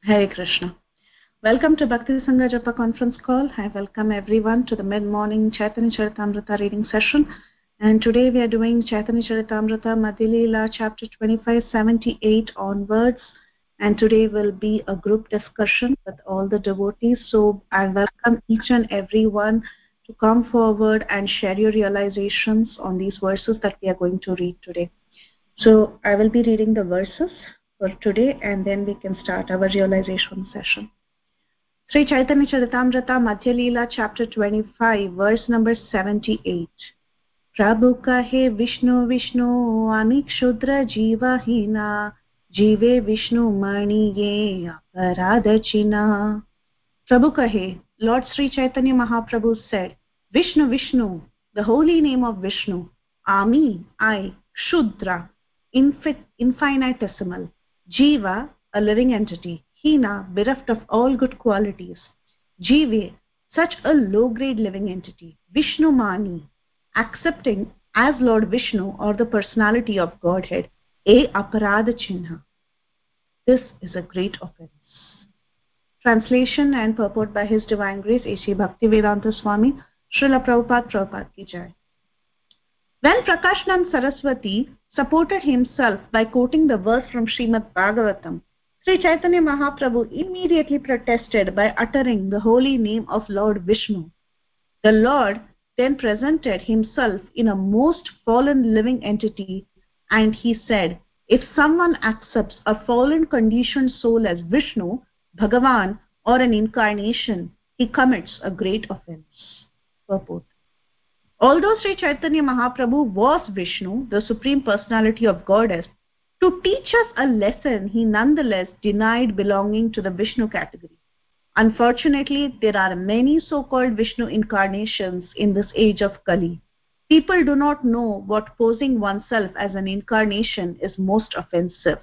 Hare Krishna. Welcome to Bhakti Sangha Japa conference call. I welcome everyone to the mid-morning Chaitanya Charitamrita reading session. And today we are doing Chaitanya Charitamrita Madhya Leela chapter 2578 onwards. And today will be a group discussion with all the devotees. So I welcome each and everyone to come forward and share your realizations on these verses that we are going to read today. So I will be reading the verses for today and then we can start our realization session. Sri Chaitanya Charitamrita Madhya Leela chapter 25 verse number 78. Prabhu kahe Vishnu Vishnu Amik Shudra Jiva Hina Jive Vishnu Mani Ye Aparadha China. Prabhu kahe, Lord Sri Chaitanya Mahaprabhu said, Vishnu Vishnu, the holy name of Vishnu, Ami, I, Shudra, infinitesimal, Jiva, a living entity, Hina, bereft of all good qualities, Jive, such a low-grade living entity, Vishnu Mani, accepting as Lord Vishnu or the personality of Godhead, a aparadha chinha. This is a great offense. Translation and purport by His Divine Grace A.C. Bhaktivedanta Swami, Srila Prabhupada Prabhupada Ki Jai. When Prakashanand Saraswati supported himself by quoting the verse from Srimad Bhagavatam, Sri Chaitanya Mahaprabhu immediately protested by uttering the holy name of Lord Vishnu. The Lord then presented himself in a most fallen living entity and he said, if someone accepts a fallen conditioned soul as Vishnu, Bhagavan, or an incarnation, he commits a great offense. Purport. Although Sri Chaitanya Mahaprabhu was Vishnu, the Supreme Personality of Godhead, to teach us a lesson, he nonetheless denied belonging to the Vishnu category. Unfortunately, there are many so-called Vishnu incarnations in this age of Kali. People do not know what posing oneself as an incarnation is most offensive.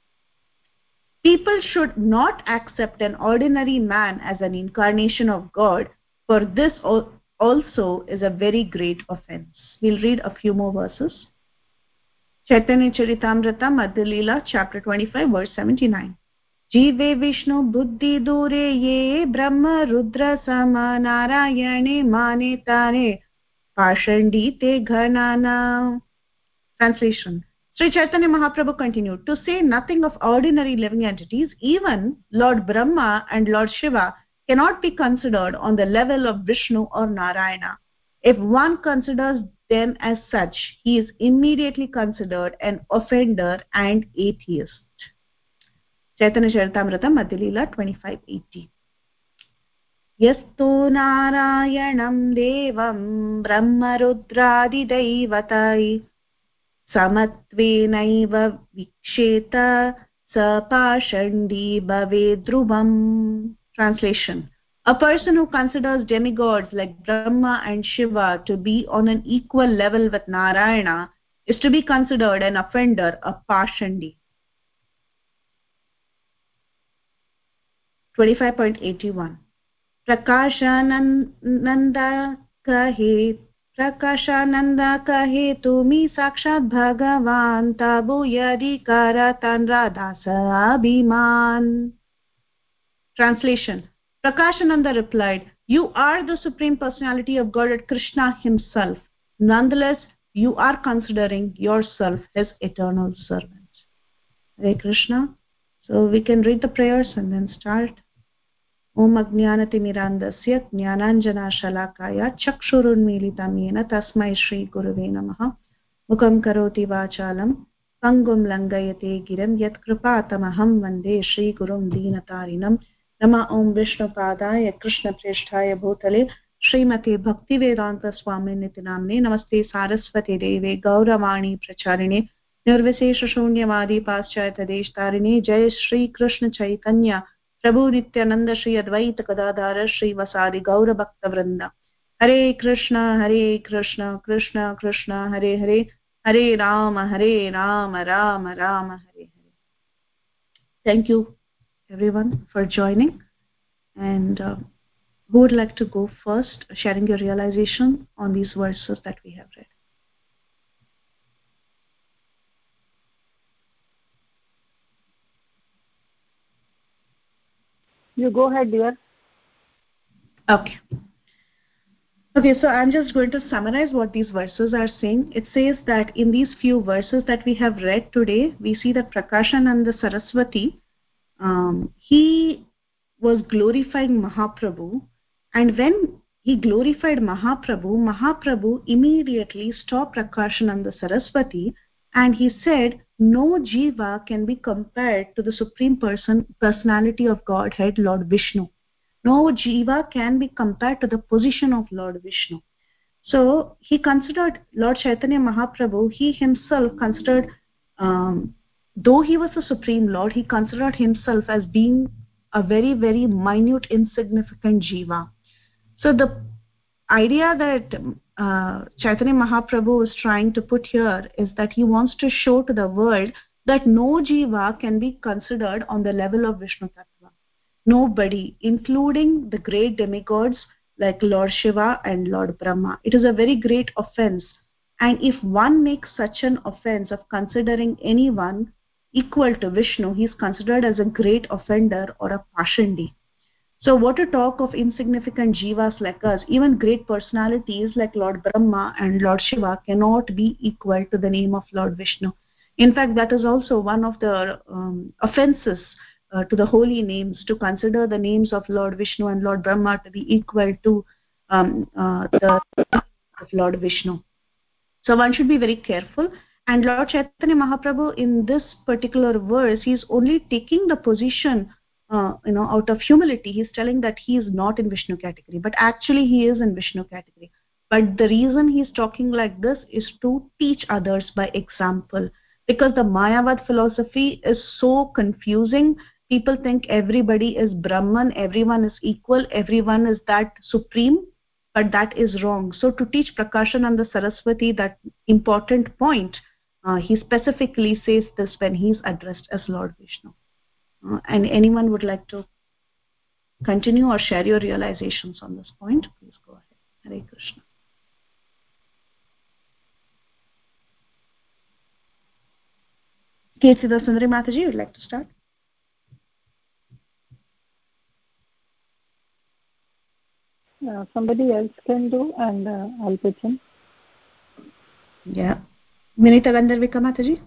People should not accept an ordinary man as an incarnation of God, for this also is a very great offense. We'll read a few more verses. Chaitanya Charitamrita Madhya Leela chapter 25 verse 79. Jive Vishnu Buddhi Dure Ye Brahma Rudra Sama Narayane Mane Tare Pashandite Ghanana. Translation. Sri Chaitanya Mahaprabhu continued, to say nothing of ordinary living entities, even Lord Brahma and Lord Shiva cannot be considered on the level of Vishnu or Narayana. If one considers them as such, he is immediately considered an offender and atheist. Chaitanya Charitamrita Madhya Leela 2580. Yastu Narayanam Devam Brahma Rudradi Daivatai Samatvenaiva Viksheta Sapashandi Bhave Dhruvam. Translation. A person who considers demigods like Brahma and Shiva to be on an equal level with Narayana is to be considered an offender, a Pashandi. 25.81. Prakashananda kahe Prakashananda kahe tumi sakshat bhagavan tabu yadi karatan radhasa abhiman. Translation. Prakashananda replied, you are the Supreme Personality of Godhead Krishna himself. Nonetheless, you are considering yourself his eternal servant. Hare Krishna. So we can read the prayers and then start. Om Ajnanatimirandasya Jnananjana Shalakaya Chakshurunmilitam Yena Tasmai Shri Gurave Namaha Mukam Karoti Vachalam Pangum Langayate Giram Yat Kripatamaham Vande Shri Gurum Deenatarinam Nama Om Vishnu Padaya Krishna Presthaya Bhutale Srimate Bhaktivedanta Swami Nitinamne Namaste Saraswati Deve Gauravani Pracharine Nirvishesha Shunyavadi Paschayata Deshtarine Jai Shri Krishna Chaitanya Prabhu Nityananda Shri Advaita Gadadhara Shri Vasadi Gaura Bhakta Vrinda. Hare Krishna, Krishna Krishna, Hare Hare, Hare Rama, Rama Rama, Hare Hare. Thank you everyone for joining. And who would like to go first, sharing your realization on these verses that we have read? You go ahead, dear. Okay. Okay, so I'm just going to summarize what these verses are saying. It says that in these few verses that we have read today, we see that Prakashananda Saraswati, he was glorifying Mahaprabhu, and when he glorified Mahaprabhu, Mahaprabhu immediately stopped Prakashananda Saraswati, and he said, no jiva can be compared to the Supreme Personality of Godhead, Lord Vishnu. No jiva can be compared to the position of Lord Vishnu. So he considered Lord Chaitanya Mahaprabhu, he himself considered, though he was the Supreme Lord, he considered himself as being a very, very minute, insignificant jiva. So the idea that Chaitanya Mahaprabhu is trying to put here is that he wants to show to the world that no jiva can be considered on the level of Vishnu Tattva. Nobody, including the great demigods like Lord Shiva and Lord Brahma. It is a very great offense. And if one makes such an offense of considering anyone equal to Vishnu, he is considered as a great offender or a Pashandi. So what to talk of insignificant jivas like us? Even great personalities like Lord Brahma and Lord Shiva cannot be equal to the name of Lord Vishnu. In fact, that is also one of the offenses to the holy names, to consider the names of Lord Vishnu and Lord Brahma to be equal to the of Lord Vishnu. So one should be very careful. And Lord Chaitanya Mahaprabhu, in this particular verse, he is only taking the position out of humility. He's telling that he is not in Vishnu category, but actually he is in Vishnu category. But the reason he's talking like this is to teach others by example, because the Mayavad philosophy is so confusing. People think everybody is Brahman, everyone is equal, everyone is that supreme, but that is wrong. So to teach Prakashananda Saraswati that important point, he specifically says this when he is addressed as Lord Vishnu. And anyone would like to continue or share your realizations on this point, please go ahead. Hare Krishna. Kesida Sundari Mataji, would like to start? Somebody else can do, and I'll pitch in. Yeah. Vinita Gandharvika Mataji?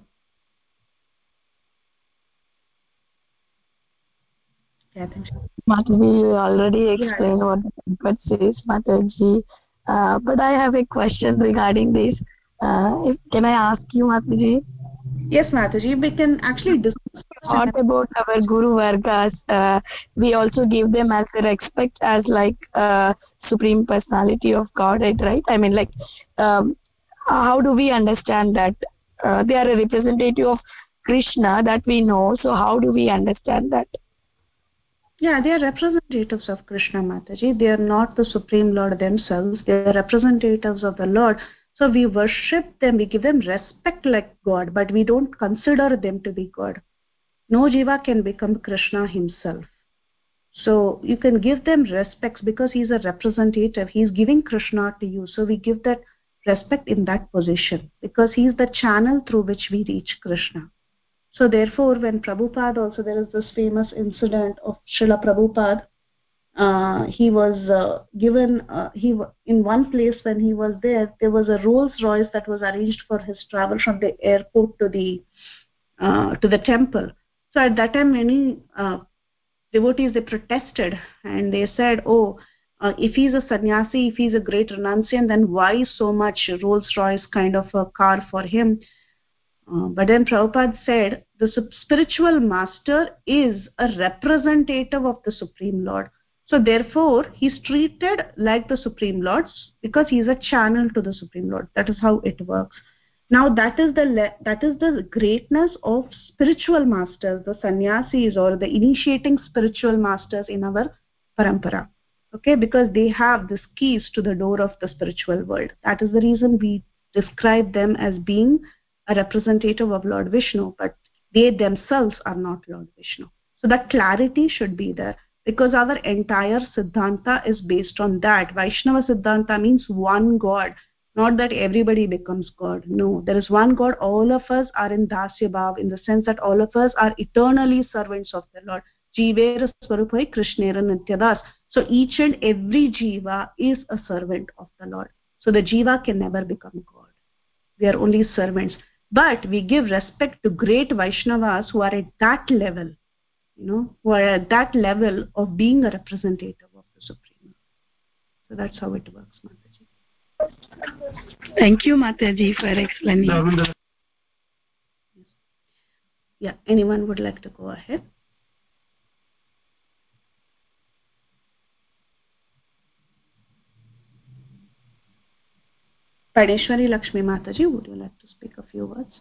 Yeah, thank you. Mataji, you already explained what the Pankaj says, Mataji. But I have a question regarding this. Can I ask you, Mataji? Yes, Mataji, we can actually discuss. What about our Guru Vargas? We also give them as a respect as like Supreme Personality of Godhead, right? I mean, like, how do we understand that? They are a representative of Krishna, that we know. So how do we understand that? Yeah, they are representatives of Krishna, Mataji. They are not the Supreme Lord themselves. They are representatives of the Lord. So we worship them, we give them respect like God, but we don't consider them to be God. No jiva can become Krishna himself. So you can give them respects because he's a representative. He's giving Krishna to you. So we give that respect in that position because he's the channel through which we reach Krishna. So therefore, when Prabhupada also, there is this famous incident of Srila Prabhupada. He was given, in one place when he was there was a Rolls Royce that was arranged for his travel from the airport to the temple. So at that time, many devotees, they protested and they said, if he's a sannyasi, if he's a great renunciant, then why so much Rolls Royce kind of a car for him? But then Prabhupada said, the spiritual master is a representative of the Supreme Lord. So therefore, he's treated like the Supreme Lord because he's a channel to the Supreme Lord. That is how it works. Now that is the greatness of spiritual masters, the sannyasis or the initiating spiritual masters in our parampara. Okay, because they have these keys to the door of the spiritual world. That is the reason we describe them as being a representative of Lord Vishnu, but they themselves are not Lord Vishnu. So that clarity should be there because our entire Siddhanta is based on that. Vaishnava Siddhanta means one God, not that everybody becomes God. No, there is one God. All of us are in Dasya Bhav in the sense that all of us are eternally servants of the Lord. Jivera Swarupari Krishnera Nityadas. So each and every jiva is a servant of the Lord. So the jiva can never become God. We are only servants. But we give respect to great Vaishnavas who are at that level, who are at that level of being a representative of the Supreme. So that's how it works, Mataji. Thank you, Mataji, for explaining. Yeah, anyone would like to go ahead? Padeshwari Lakshmi Mataji, would you like to speak a few words?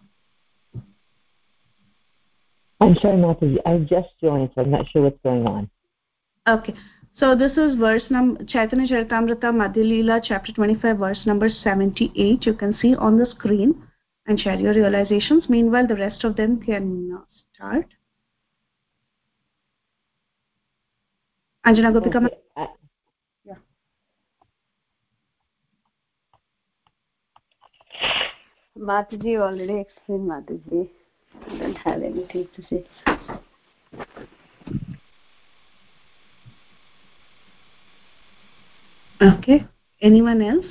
I'm sorry, Mataji. I've just joined, so I'm not sure what's going on. Okay. So this is verse number Chaitanya Charitamrita Madhya Leela, chapter 25, verse number 78. You can see on the screen and share your realizations. Meanwhile, the rest of them can start. Anjana Gopika. Okay. Yeah. Mataji already explained, Mataji. I don't have anything to say. Okay. Anyone else?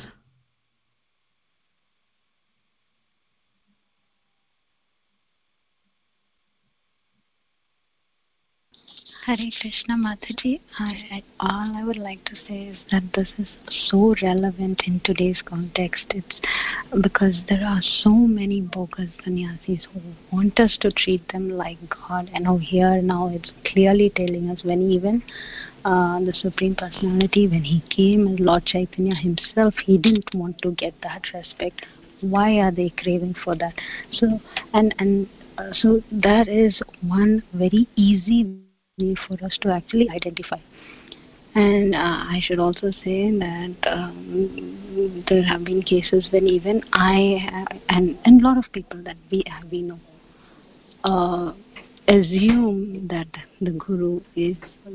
Hare Krishna, Mataji. All I would like to say is that this is so relevant in today's context. It's because there are so many bogus sannyasis who want us to treat them like God. And over here now it's clearly telling us when even the Supreme Personality, when he came as Lord Chaitanya himself, he didn't want to get that respect. Why are they craving for that? So so that is one very easy for us to actually identify. And I should also say that there have been cases when even I and a lot of people that we know assume that the Guru is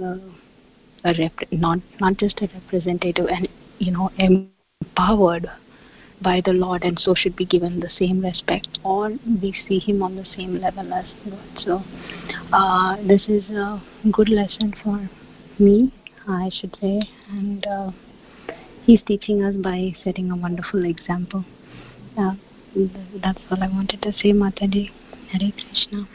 not just a representative and empowered by the Lord, and so should be given the same respect, or we see him on the same level as God. So this is a good lesson for me, I should say, and he's teaching us by setting a wonderful example. That's all I wanted to say, Mataji. Hare Krishna.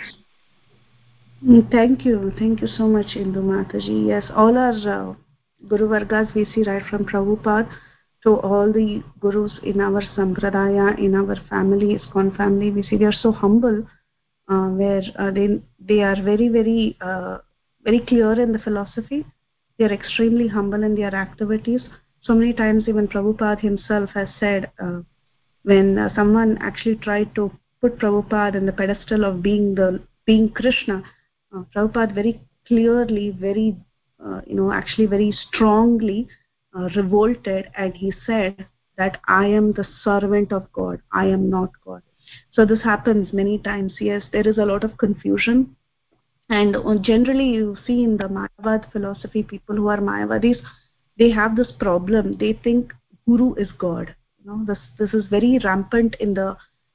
Thank you so much, Indu Mataji. Yes, all our Guru Vargas we see right from Prabhupada to all the Gurus in our Sampradaya, in our family, ISKCON family. We see they are so humble, where they are very, very, very clear in the philosophy. They are extremely humble in their activities. So many times even Prabhupada himself has said, when someone actually tried to put Prabhupada in the pedestal of being Krishna, Prabhupada very clearly, very actually very strongly revolted, and he said that I am the servant of God, I am not God. So this happens many times. Yes, there is a lot of confusion, and generally you see in the Mayavad philosophy, people who are Mayavadis, they have this problem. They think Guru is God. This is very rampant in the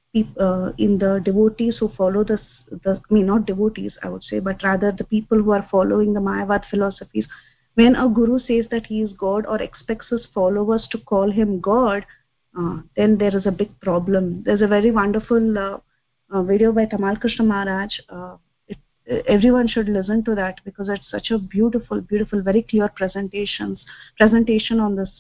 devotees who follow not devotees I would say, but rather the people who are following the Mayavad philosophies. When a guru says that he is God or expects his followers to call him God, then there is a big problem. There's a very wonderful video by Tamal Krishna Maharaj. Everyone should listen to that, because it's such a beautiful, very clear presentation on this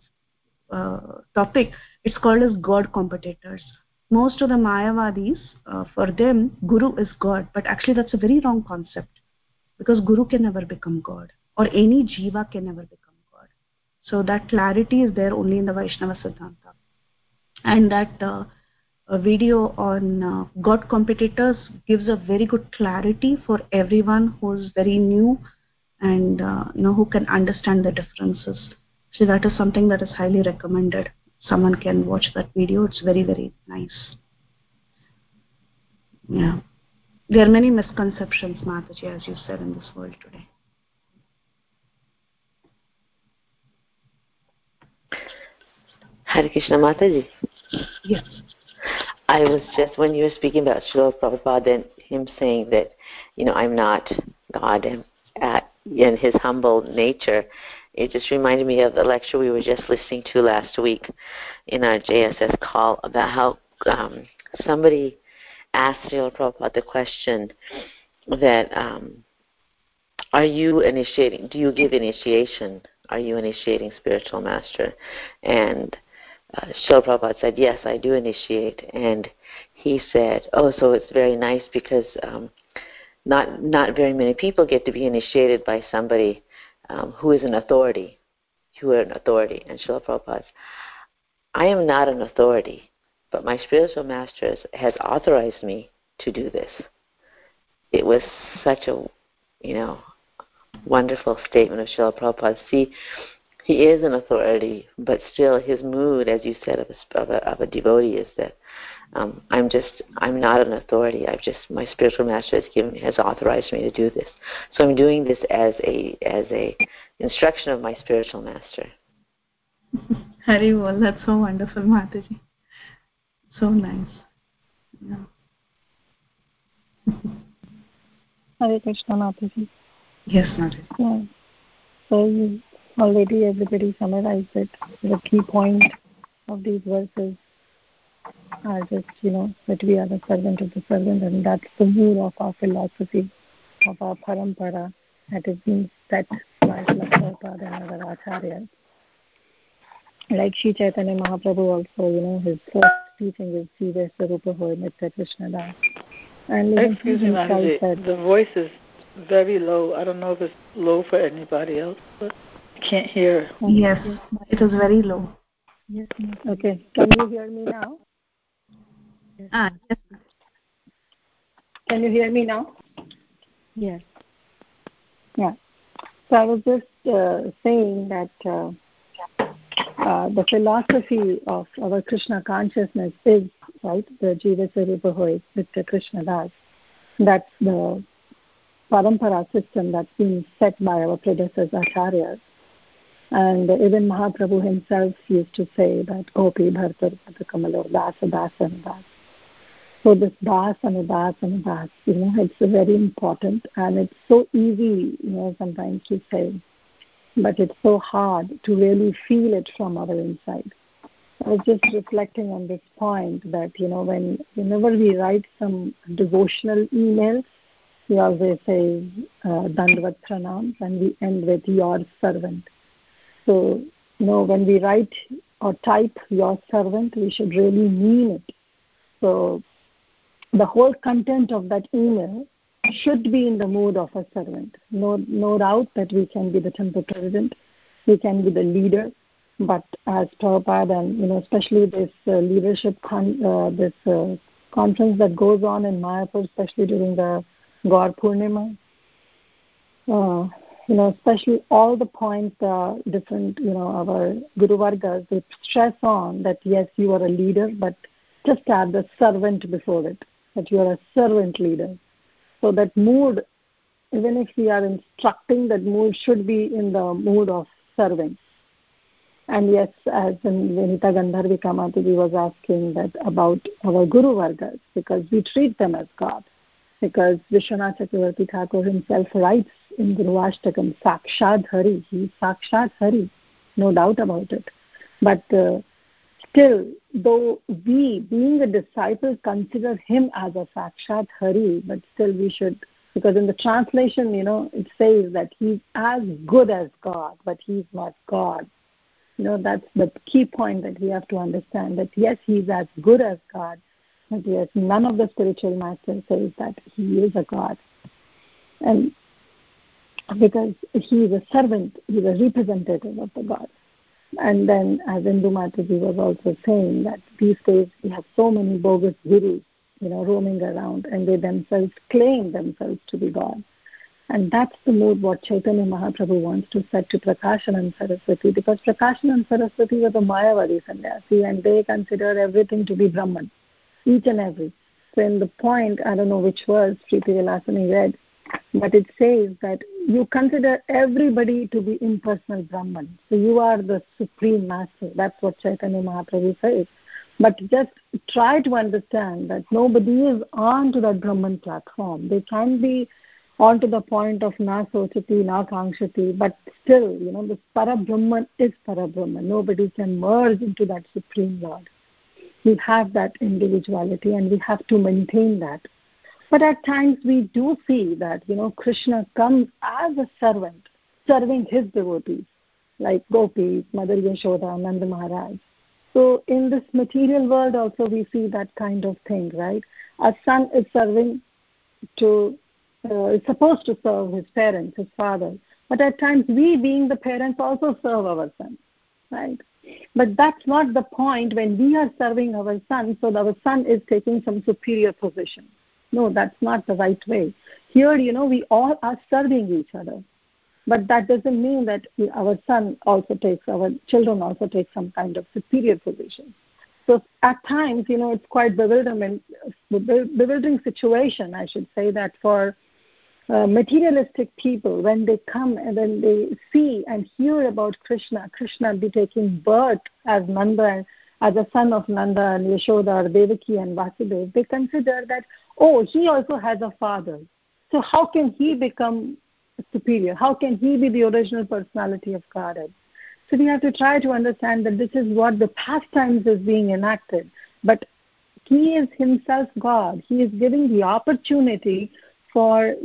topic. It's called as God competitors. Most of the Mayavadis, for them, Guru is God, but actually that's a very wrong concept, because Guru can never become God, or any Jiva can never become God. So that clarity is there only in the Vaishnava Siddhanta. And that video on God competitors gives a very good clarity for everyone who's very new and who can understand the differences. So that is something that is highly recommended. Someone can watch that video. It's very, very nice. Yeah. There are many misconceptions, Mataji, as you said, in this world today. Hare Krishna, Mataji. Yes. I was just, when you were speaking about Srila Prabhupada and him saying that, I'm not God, and his humble nature, it just reminded me of the lecture we were just listening to last week in our JSS call about how somebody asked Srila Prabhupada the question that, are you initiating, do you give initiation? Are you initiating spiritual master? And Srila Prabhupada said, yes, I do initiate. And he said, oh, so it's very nice because not very many people get to be initiated by somebody who is an authority, And Srila Prabhupada, I am not an authority, but my spiritual master has authorized me to do this. It was such a, wonderful statement of Srila Prabhupada. See, he is an authority, but still his mood, as you said, of a devotee is that I'm not an authority. My spiritual master has authorized me to do this. So I'm doing this as a instruction of my spiritual master. Hari Bol, that's so wonderful, Mataji. So nice. Yeah. Hare Krishna, Mataji. Yes, Mataji. Yeah. So already everybody summarized it. The key point of these verses are just, that we are the servant of the servant, and that's the mood of our philosophy, of our parampara, that is being set by Prabhupada and other acharyas. Like Sri Chaitanya Mahaprabhu also, his first teaching is Jiva Swarupa Hoy Nitya Krishna Das. And excuse me, Mataji, the voice is very low. I don't know if it's low for anybody else, but I can't hear. Yes, it is very low. Yes. Okay, can you hear me now? Yes. Can you hear me now? Yes. Yeah. So I was just saying that the philosophy of our Krishna consciousness is, right, the Jiva Swarupa Hoy Nitya Krishna Das. That's the parampara system that's been set by our predecessors acharyas. And even Mahaprabhu himself used to say that Gopi Bhartar Padakamalo Dasa Dasa and Das. So this Das and Das and Das, it's very important, and it's so easy, sometimes to say, but it's so hard to really feel it from our inside. I was just reflecting on this point that, whenever we write some devotional emails, we always say Dandvat Pranam, and we end with your servant. So, when we write or type your servant, we should really mean it. So the whole content of that email should be in the mood of a servant. No doubt that we can be the temple president, we can be the leader, but as Prabhupada and especially this leadership conference that goes on in Mayapur, especially during the Gaur Purnima, especially all the points, different, our Guru Vargas, they stress on that yes, you are a leader, but just add the servant before it, that you are a servant leader. So that mood, even if we are instructing, that mood should be in the mood of serving. And yes, as Venita Gandharvika Mataji was asking that about our Guru Vargas, because we treat them as God. Because Vishwanath Chakravarti Thakur himself writes in Guru Ashtakam, Sakshad Hari, he is Sakshad Hari, no doubt about it. But still, though we, being a disciple, consider him as a Sakshad Hari, but still we should, because in the translation, it says that he's as good as God, but he's not God. That's the key point that we have to understand, that yes, he's as good as God, but yes, none of the spiritual masters says that he is a God. And because he is a servant, he is a representative of the God. And then, as Indu Mataji was also saying, that these days we have so many bogus gurus, roaming around, and they themselves claim themselves to be God. And that's the mood what Chaitanya Mahaprabhu wants to set to Prakashanand Saraswati, because Prakashanand Saraswati was a Mayavadi sannyasi, and they consider everything to be Brahman, each and every. So in the point, I don't know which verse Preeti Vilasani read, but it says that you consider everybody to be impersonal Brahman. So you are the supreme master. That's what Chaitanya Mahaprabhu says. But just try to understand that nobody is on to that Brahman platform. They can be on to the point of na sochati, na kankshati, but still, this Parabrahman is Parabrahman. Nobody can merge into that Supreme Lord. We have that individuality and we have to maintain that. But at times we do see that, Krishna comes as a servant, serving his devotees, like Gopis, Mother Yashoda, Nanda Maharaj. So in this material world also we see that kind of thing, right? A son is serving is supposed to serve his parents, his father. But at times we, being the parents, also serve our sons, right? But that's not the point when we are serving our son, so our son is taking some superior position. No, that's not the right way. Here, we all are serving each other. But that doesn't mean that our children also take some kind of superior position. So at times, it's quite bewildering situation, I should say, that for materialistic people, when they come and then they see and hear about Krishna be taking birth as Nanda, as a son of Nanda and Yashoda or Devaki and Vasudeva, they consider that, he also has a father. So how can he become superior? How can he be the original personality of Godhead? So we have to try to understand that this is what the pastimes is being enacted. But he is himself God. He is giving the opportunity for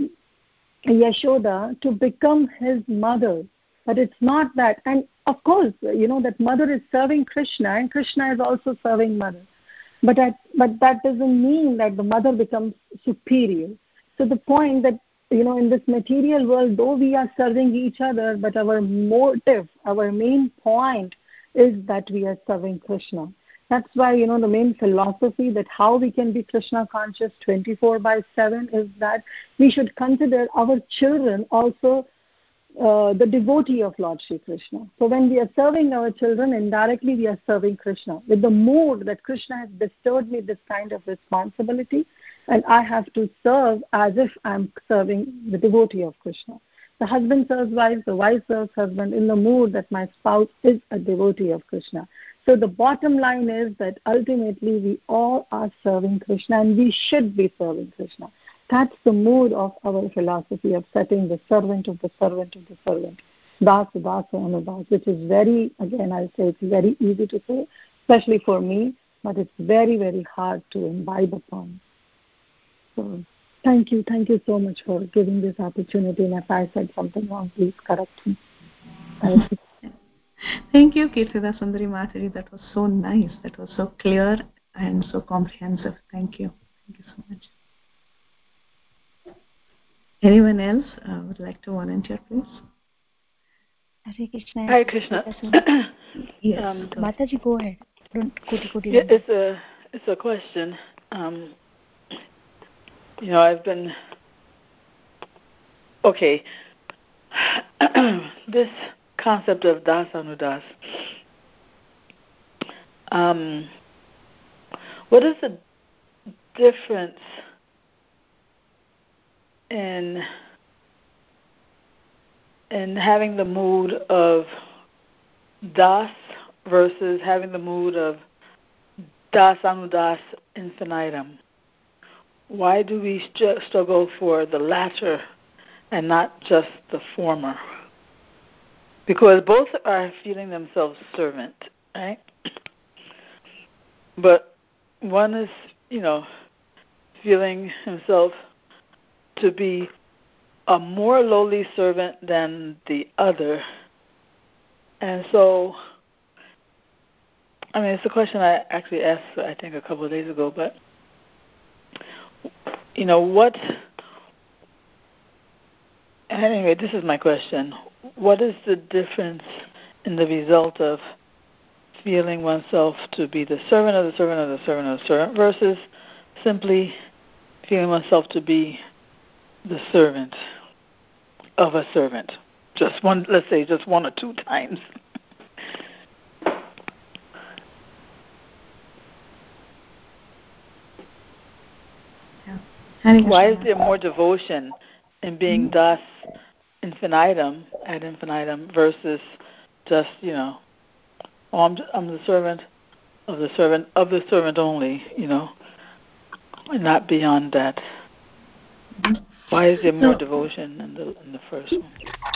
Yashoda to become his mother. But it's not that. And of course, that mother is serving Krishna and Krishna is also serving mother. But that doesn't mean that the mother becomes superior. So the point that, in this material world, though we are serving each other, but our motive, our main point is that we are serving Krishna. That's why, the main philosophy that how we can be Krishna conscious 24/7 is that we should consider our children also the devotee of Lord Shri Krishna. So when we are serving our children, indirectly we are serving Krishna with the mood that Krishna has bestowed me this kind of responsibility, and I have to serve as if I'm serving the devotee of Krishna. The husband serves wife, the wife serves husband in the mood that my spouse is a devotee of Krishna. So the bottom line is that ultimately we all are serving Krishna and we should be serving Krishna. That's the mood of our philosophy of setting the servant of the servant of the servant. Dasa, Dasa, Anudas, which is very, again, I'll say it's very easy to say, especially for me, but it's very, very hard to imbibe upon. So thank you so much for giving this opportunity, and if I said something wrong, please correct me. Thank you, Kirtida Sundari Mataji. That was so nice. That was so clear and so comprehensive. Thank you. Thank you so much. Anyone else would like to volunteer, please? Hare Krishna. Hare Krishna. Yes. Mataji, go ahead. Yeah, it's a question. I've been this concept of dasanudas. What is the difference in having the mood of das versus having the mood of dasanudas infinitum? Why do we struggle for the latter and not just the former? Because both are feeling themselves servant, right? But one is, feeling himself to be a more lowly servant than the other. And so, it's a question I actually asked, I think, a couple of days ago, but, anyway, this is my question. What is the difference in the result of feeling oneself to be the servant of the servant of the servant of the servant versus simply feeling oneself to be the servant of a servant? Let's say just one or two times. Why is there more devotion in being das infinitum, ad infinitum, versus just, I'm the servant of the servant only, and not beyond that? Why is there more devotion in the first one?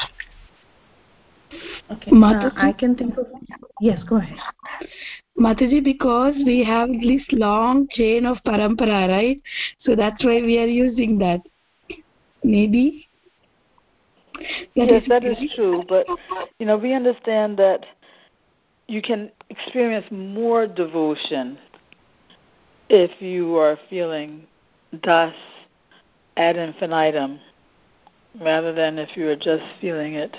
Okay, I can think of. Yes, go ahead. Mataji, because we have this long chain of parampara, right? So that's why we are using that. Maybe. Yes, that is true. But we understand that you can experience more devotion if you are feeling das ad infinitum, rather than if you are just feeling it.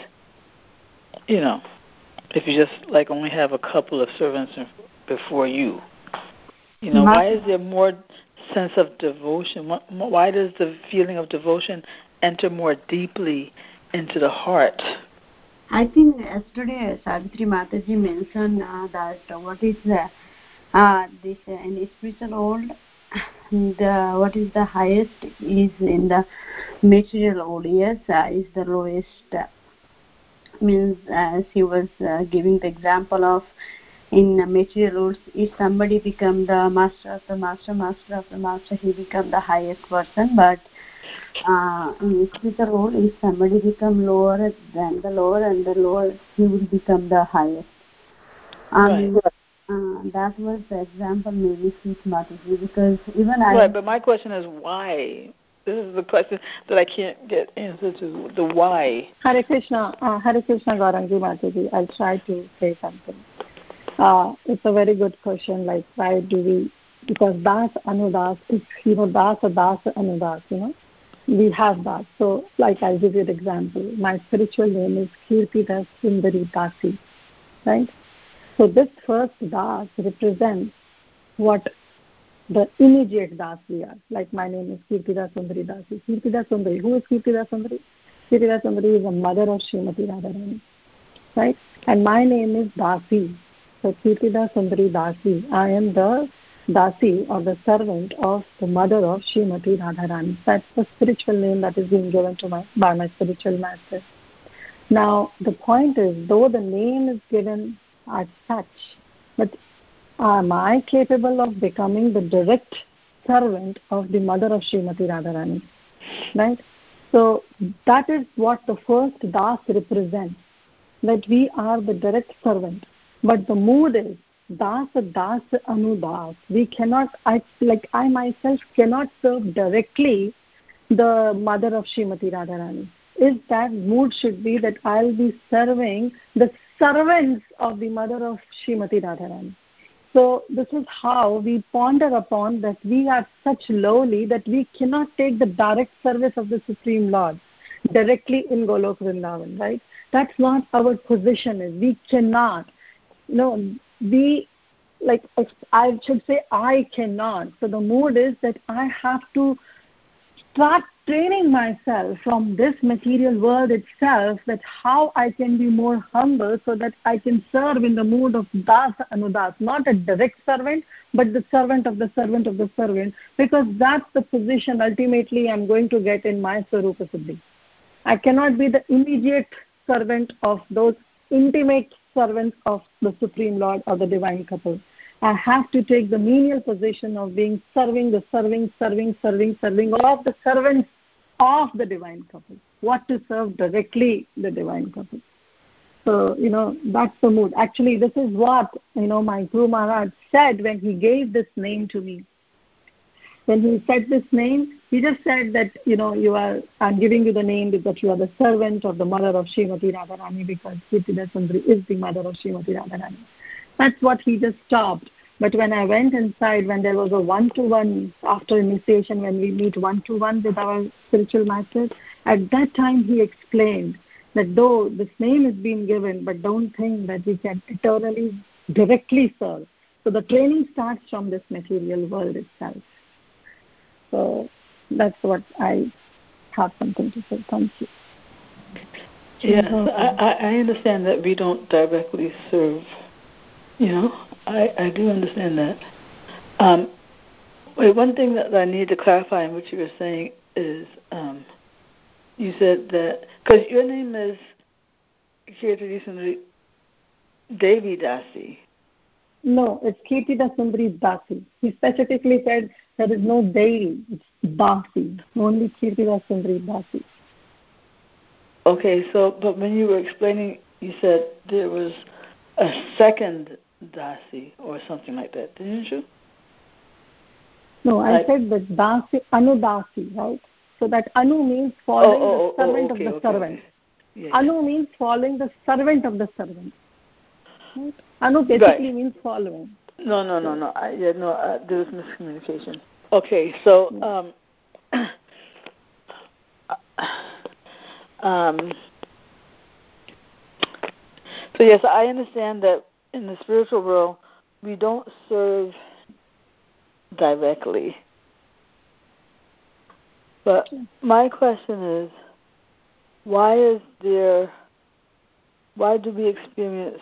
If you just only have a couple of servants before you. Why is there more sense of devotion? Why does the feeling of devotion enter more deeply into the heart? I think yesterday Savitri Mataji mentioned that what is this in spiritual world, what is the highest is in the material world. Yes, is the lowest. Means she was giving the example of in material world, if somebody become the master of the master of the master, he become the highest person. But in spiritual world, if somebody become lower than the lower and the lower, he will become the highest. Right. That was the example maybe Sweet Mataji, because even Right, but my question is why? This is the question that I can't get answer to, the why. Hare Krishna Gaurangi Mataji. I'll try to say something. It's a very good question, like why do we, because das anudas is, das anudas, we have that. So like I'll give you an example. My spiritual name is Kirtida Sundari Dasi, right? So this first das represents what the immediate das we are. Like my name is Kirtida Sundari Dasi. Kirtida Sundari. Who is Kirtida Sundari? Kirtida Sundari is the mother of Srimati Radharani, right? And my name is Dasi. So Kirtida Sundari Dasi. I am the Dasi, or the servant of the mother of Srimati Radharani. That's the spiritual name that is being given to by my spiritual master. Now the point is, though the name is given as such, but am I capable of becoming the direct servant of the mother of Srimati Radharani? Right? So that is what the first das represents, that we are the direct servant. But the mood is das anudas. We cannot, I myself cannot serve directly the mother of Srimati Radharani. Is that mood should be that I'll be serving the servants of the mother of Srimati Radharani. So this is how we ponder upon that we are such lowly that we cannot take the direct service of the Supreme Lord directly in Golok Vrindavan, right? That's not our position. We cannot. I should say I cannot. So the mood is that I have to start training myself from this material world itself, that how I can be more humble so that I can serve in the mood of das anudas, not a direct servant, but the servant of the servant of the servant, because that's the position ultimately I'm going to get in my Swarupa Siddhi. I cannot be the immediate servant of those intimate servants of the Supreme Lord or the divine couple. I have to take the menial position of being serving of the servants of the divine couple. What to serve directly the divine couple. So, that's the mood. Actually, this is what, my Guru Maharaj said when he gave this name to me. When he said this name, he just said that, I'm giving you the name because you are the servant of the mother of Srimati Radharani, because Kirtida Sundari is the mother of Srimati Radharani. That's what he just stopped. But when I went inside, when there was a one-to-one after initiation, when we meet one-to-one with our spiritual masters, at that time he explained that though this name is being given, but don't think that we can eternally directly serve. So the training starts from this material world itself. So that's what I have something to say. Thank you. Yes, I understand that we don't directly serve. I do understand that. One thing that I need to clarify in what you were saying is, you said that, because your name is Kirtida Sundari Devi Dasi. No, it's Kirtida Sundari Dasi. He specifically said There is no Devi. It's Dasi. Only Kirtida Sundari Dasi. Okay, so, but when you were explaining, you said there was a second Dasi or something like that, didn't you? No, I said that Dasi, Anudasi, right? So that Anu means following the servant of the servant. Yeah, Anu means following the servant of the servant. Right? Anu basically means following. No. There was miscommunication. Okay, so so yes, I understand that in the spiritual world we don't serve directly. But my question is, why do we experience?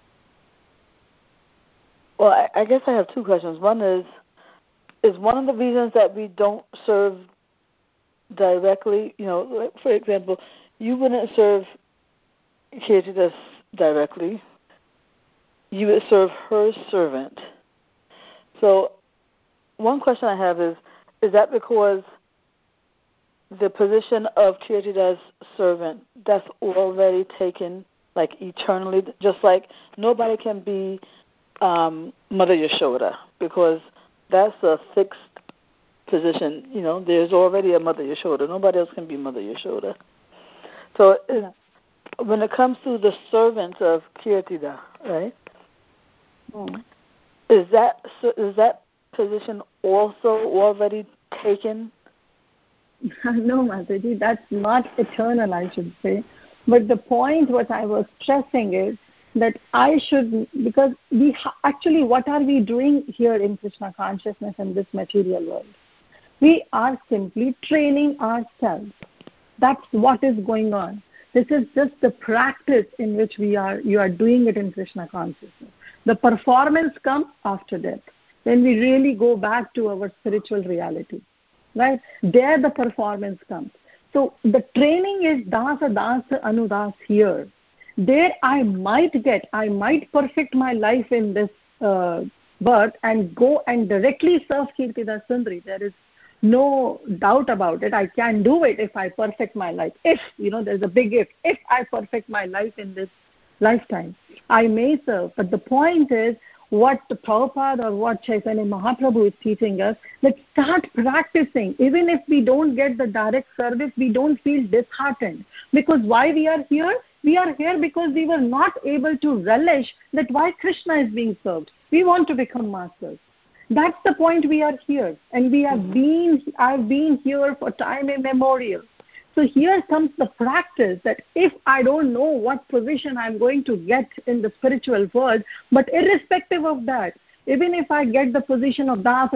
Well, I guess I have two questions. One is one of the reasons that we don't serve directly, like for example, you wouldn't serve Kirtidas directly. You would serve her servant. So one question I have is that because the position of Kirtidas servant, that's already taken, like eternally, just like nobody can be Mother Yashoda, because that's a fixed position. There's already a Mother Yashoda. Nobody else can be Mother Yashoda. So when it comes to the servants of Kirtida, right? Is that position also already taken? No, Mataji, that's not eternal, I should say. But the point what I was stressing is that I should, because we actually, what are we doing here in Krishna consciousness in this material world? We are simply training ourselves. That's what is going on. This is just the practice in which you are doing it in Krishna consciousness. The performance comes after death, when we really go back to our spiritual reality. Right? There the performance comes. So the training is Dasa, Dasa, Anudas here. There I might perfect my life in this birth and go and directly serve Kirtida Sundari. There is no doubt about it. I can do it if I perfect my life. If, there's a big if I perfect my life in this lifetime, I may serve. But the point is, what Prabhupada or what Chaitanya Mahaprabhu is teaching us, let's start practicing. Even if we don't get the direct service, we don't feel disheartened. Because why we are here? We are here because we were not able to relish that why Krishna is being served. We want to become masters. That's the point we are here. And I've been here for time immemorial. So here comes the practice that if I don't know what position I'm going to get in the spiritual world, but irrespective of that, even if I get the position of Dasa,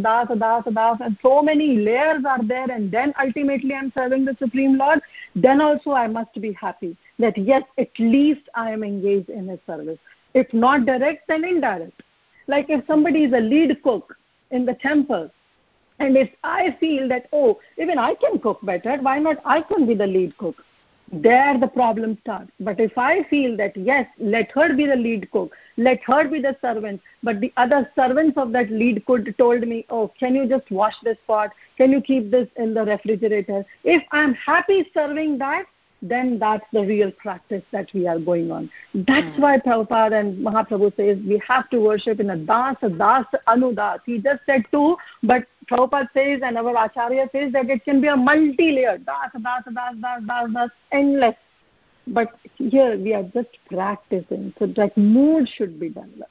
and so many layers are there, and then ultimately I'm serving the Supreme Lord, then also I must be happy that yes, at least I am engaged in His service. If not direct, then indirect. Like if somebody is a lead cook in the temple, and if I feel that, even I can cook better, why not I can be the lead cook? There the problem starts. But if I feel that, yes, let her be the lead cook, let her be the servant, but the other servants of that lead cook told me, can you just wash this pot? Can you keep this in the refrigerator? If I'm happy serving that, then that's the real practice that we are going on. That's why Prabhupada and Mahaprabhu says we have to worship in a Dasa, Anudas. He just said two, but Prabhupada says and our Acharya says that it can be a multi-layered, Das, endless. But here we are just practicing, so that mood should be developed.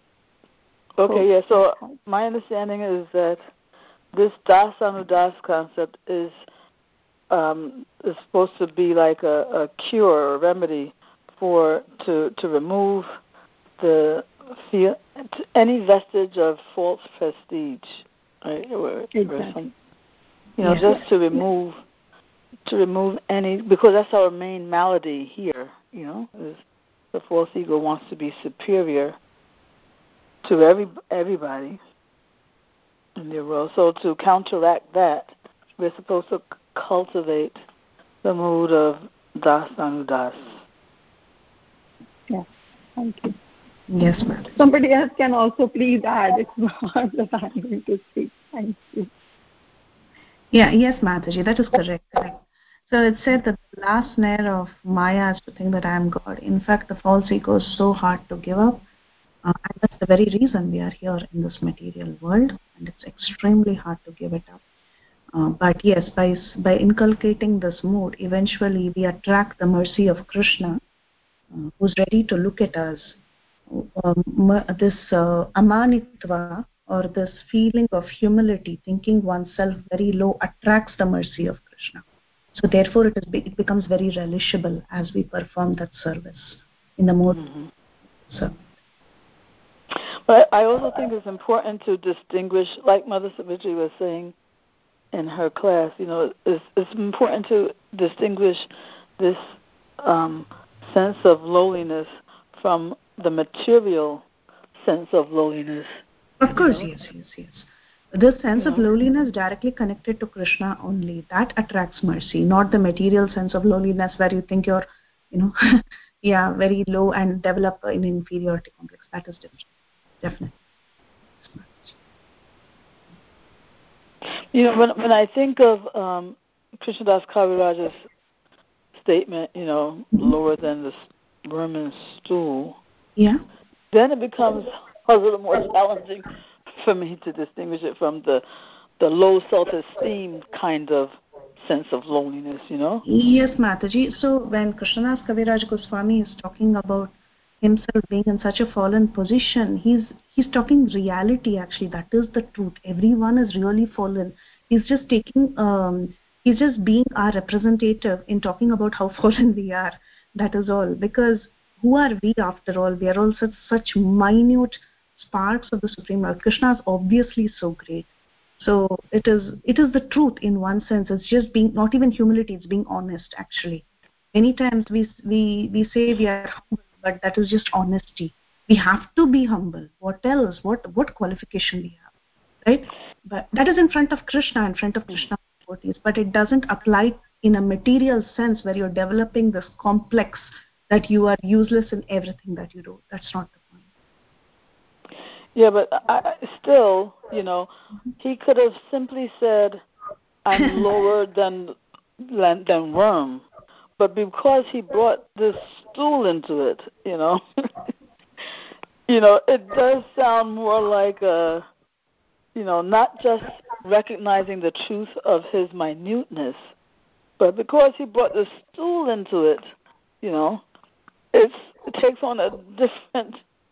Okay, so my understanding is that this Das Anudas concept is supposed to be like a cure or a remedy to remove any vestige of false prestige, right? Exactly. Just to remove any, because that's our main malady here. Is the false ego wants to be superior to everybody in the world. So to counteract that, we're supposed to cultivate the mood of Das Anudas. Yes, thank you. Yes, ma'am. Somebody else can also please add. It's not that I'm going to speak. Thank you. Yeah, yes, Mataji, that is correct. So it said that the last snare of Maya is to think that I am God. In fact, the false ego is so hard to give up. And that's the very reason we are here in this material world, and it's extremely hard to give it up. But yes, by inculcating this mood, eventually we attract the mercy of Krishna, who's ready to look at us. This amanitva, or this feeling of humility, thinking oneself very low, attracts the mercy of Krishna. So therefore it becomes very relishable as we perform that service in the mode. So. But I also think it's important to distinguish, like Mother Savitri was saying in her class, it's important to distinguish this sense of lowliness from the material sense of lowliness. Of course, yes. This sense of lowliness directly connected to Krishna only. That attracts mercy, not the material sense of lowliness where you think you're, very low and develop an inferiority complex. That is different. Definitely. When I think of Krishnadas Kaviraja's statement, lower than the Brahman's stool, then it becomes a little more challenging for me to distinguish it from the low self-esteem kind of sense of loneliness, Yes, Mataji. So when Krishnadas Kaviraj Goswami is talking about himself being in such a fallen position, he's talking reality. Actually, that is the truth. Everyone is really fallen. He's just taking he's just being our representative in talking about how fallen we are. That is all. Because who are we after all? We are all such minute sparks of the Supreme Lord. Krishna is obviously so great. So it is the truth in one sense. It's just being, not even humility, it's being honest. Actually, many times we say we are humble, but that is just honesty. We have to be humble. What else? What qualification we have, right? But that is in front of Krishna, devotees. But it doesn't apply in a material sense where you're developing this complex that you are useless in everything that you do. That's not the point. Yeah, but I still, he could have simply said, "I'm lower than worm," but because he brought this stool into it, it does sound more like not just recognizing the truth of his minuteness, but because he brought the stool into it, it takes on a different,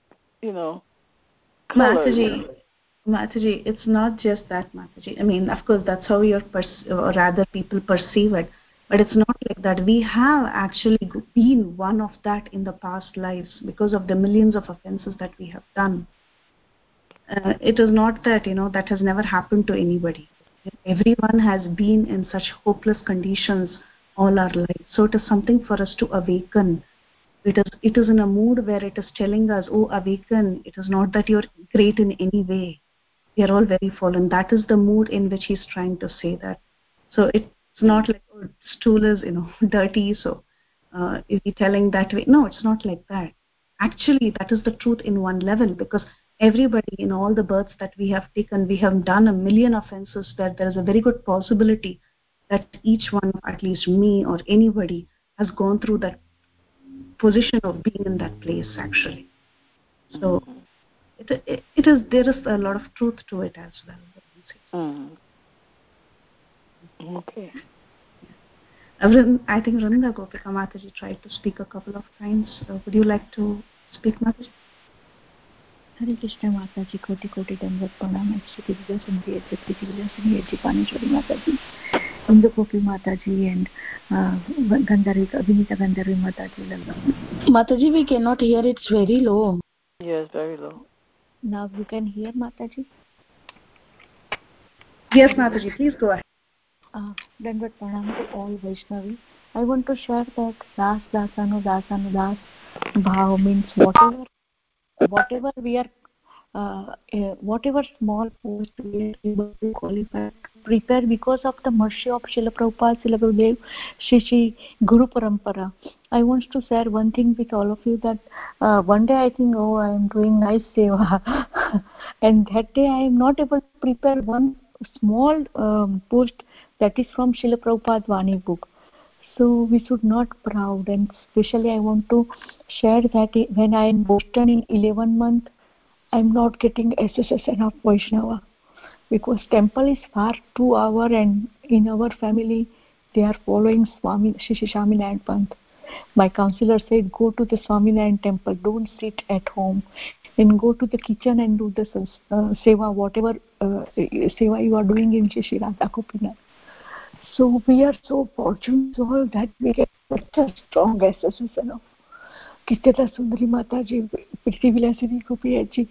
color. Mataji, it's not just that, Mataji. I mean, of course, that's how or rather people perceive it. But it's not like that. We have actually been one of that in the past lives because of the millions of offenses that we have done. It is not that, that has never happened to anybody. Everyone has been in such hopeless conditions all our lives. So it is something for us to awaken. It is in a mood where it is telling us, oh, awaken. It is not that you're great in any way. We are all very fallen. That is the mood in which he's trying to say that. So it's not like, oh, stool is, dirty. So is he telling that way? No, it's not like that. Actually, that is the truth in one level, because everybody in all the births that we have taken, we have done a million offenses where there is a very good possibility that each one, at least me or anybody, has gone through that position of being in that place, actually. So there is a lot of truth to it as well. Okay. I think Vrinda Gopika Mataji tried to speak a couple of times. Would you like to speak, Mataji? Hare Krishna Mataji, Koti Dandat Pranam, Shri Vidya Sandhya, Shri Vidya Sandhya, Paneshwari Mataji, Vrinda Gopi Mataji, and Vinita Gandharvi Mataji. Mataji, we cannot hear. It's very low. Yes, very low. Now you can hear, Mataji? Yes, Mataji, please go ahead. Dandat Pranam to all Vaishnavi. I want to share that Das Bhav means whatever we are whatever small post we are able to qualify, prepare because of the mercy of Srila Prabhupada, Srila Gurudev, Shri Guru Parampara. I want to share one thing with all of you that one day I think, I am doing nice seva, and that day I am not able to prepare one small post that is from Srila Prabhupada Vani book. So we should not proud, and especially I want to share that when I am Boston in 11 months, I am not getting association of Vaishnava because temple is far 2 hours, and in our family they are following Swami Shri Swaminarayan Pant. My counselor said, go to the Swaminarayan temple, don't sit at home, and go to the kitchen and do the seva, whatever seva you are doing in Shri Radha Gopinath. So we are so fortunate that we get such a strong association of Kirtida Sundari Mataji, Priti Vilasini Gopi,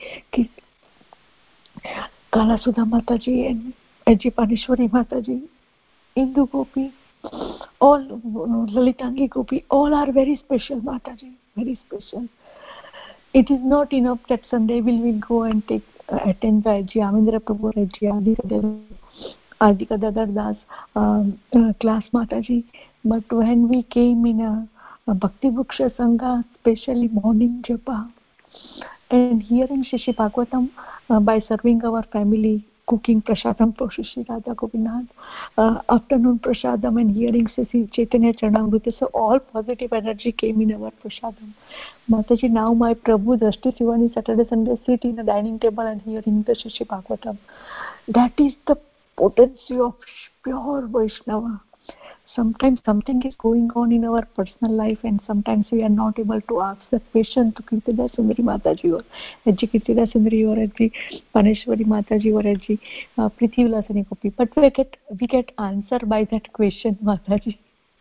Kala Sudha Mataji, and Aji Panishwari Mataji, Indu Gopi, all Lalitangi Gopi, all are very special Mataji, very special. It is not enough that Sunday we will go and attend the Aji Amindra Prabhu, Aji Adhika Dadar Das class Mataji, but when we came in a Bhakti Vriksha Sangha, especially morning japa, and hearing Shri Bhagavatam by serving our family, cooking prasadam for Shri Radha Gopinath, afternoon prasadam, and hearing Shri Chaitanya Charanamrita, so all positive energy came in our prasadam. Mataji, now my Prabhu Drashti Sivani Saturday Sunday sit in a dining table and hearing the Shri Bhagavatam. That is the potency of pure Vaishnava. Sometimes something is going on in our personal life, and sometimes we are not able to ask the question to Kirtida Sundari Mataji or Aji Kirtida Sundari or Aji Paneshwari Mataji or Aji Priti Vilasini Gopi. But we get answer by that question, Mataji.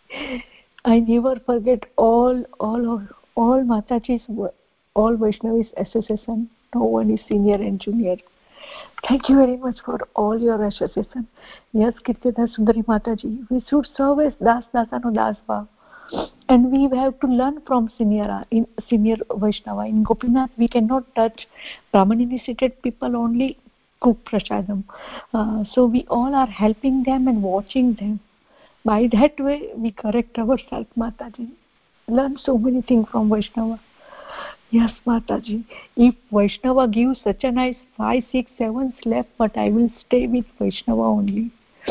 I never forget all Mataji's, all Vaishnavis association. No one is senior and junior. Thank you very much for all your association. Yes, Kirtida Sundari Mataji, we should serve as Das Dasanu Das Bhav. And we have to learn from senior Vaishnava. In Gopinath, we cannot touch Brahman initiated people, only cook prasadam. So we all are helping them and watching them. By that way, we correct ourselves, Mataji. Learn so many things from Vaishnava. Yes, Mataji. If Vaishnava gives such a nice 5, 6, 7 slap, but I will stay with Vaishnava only.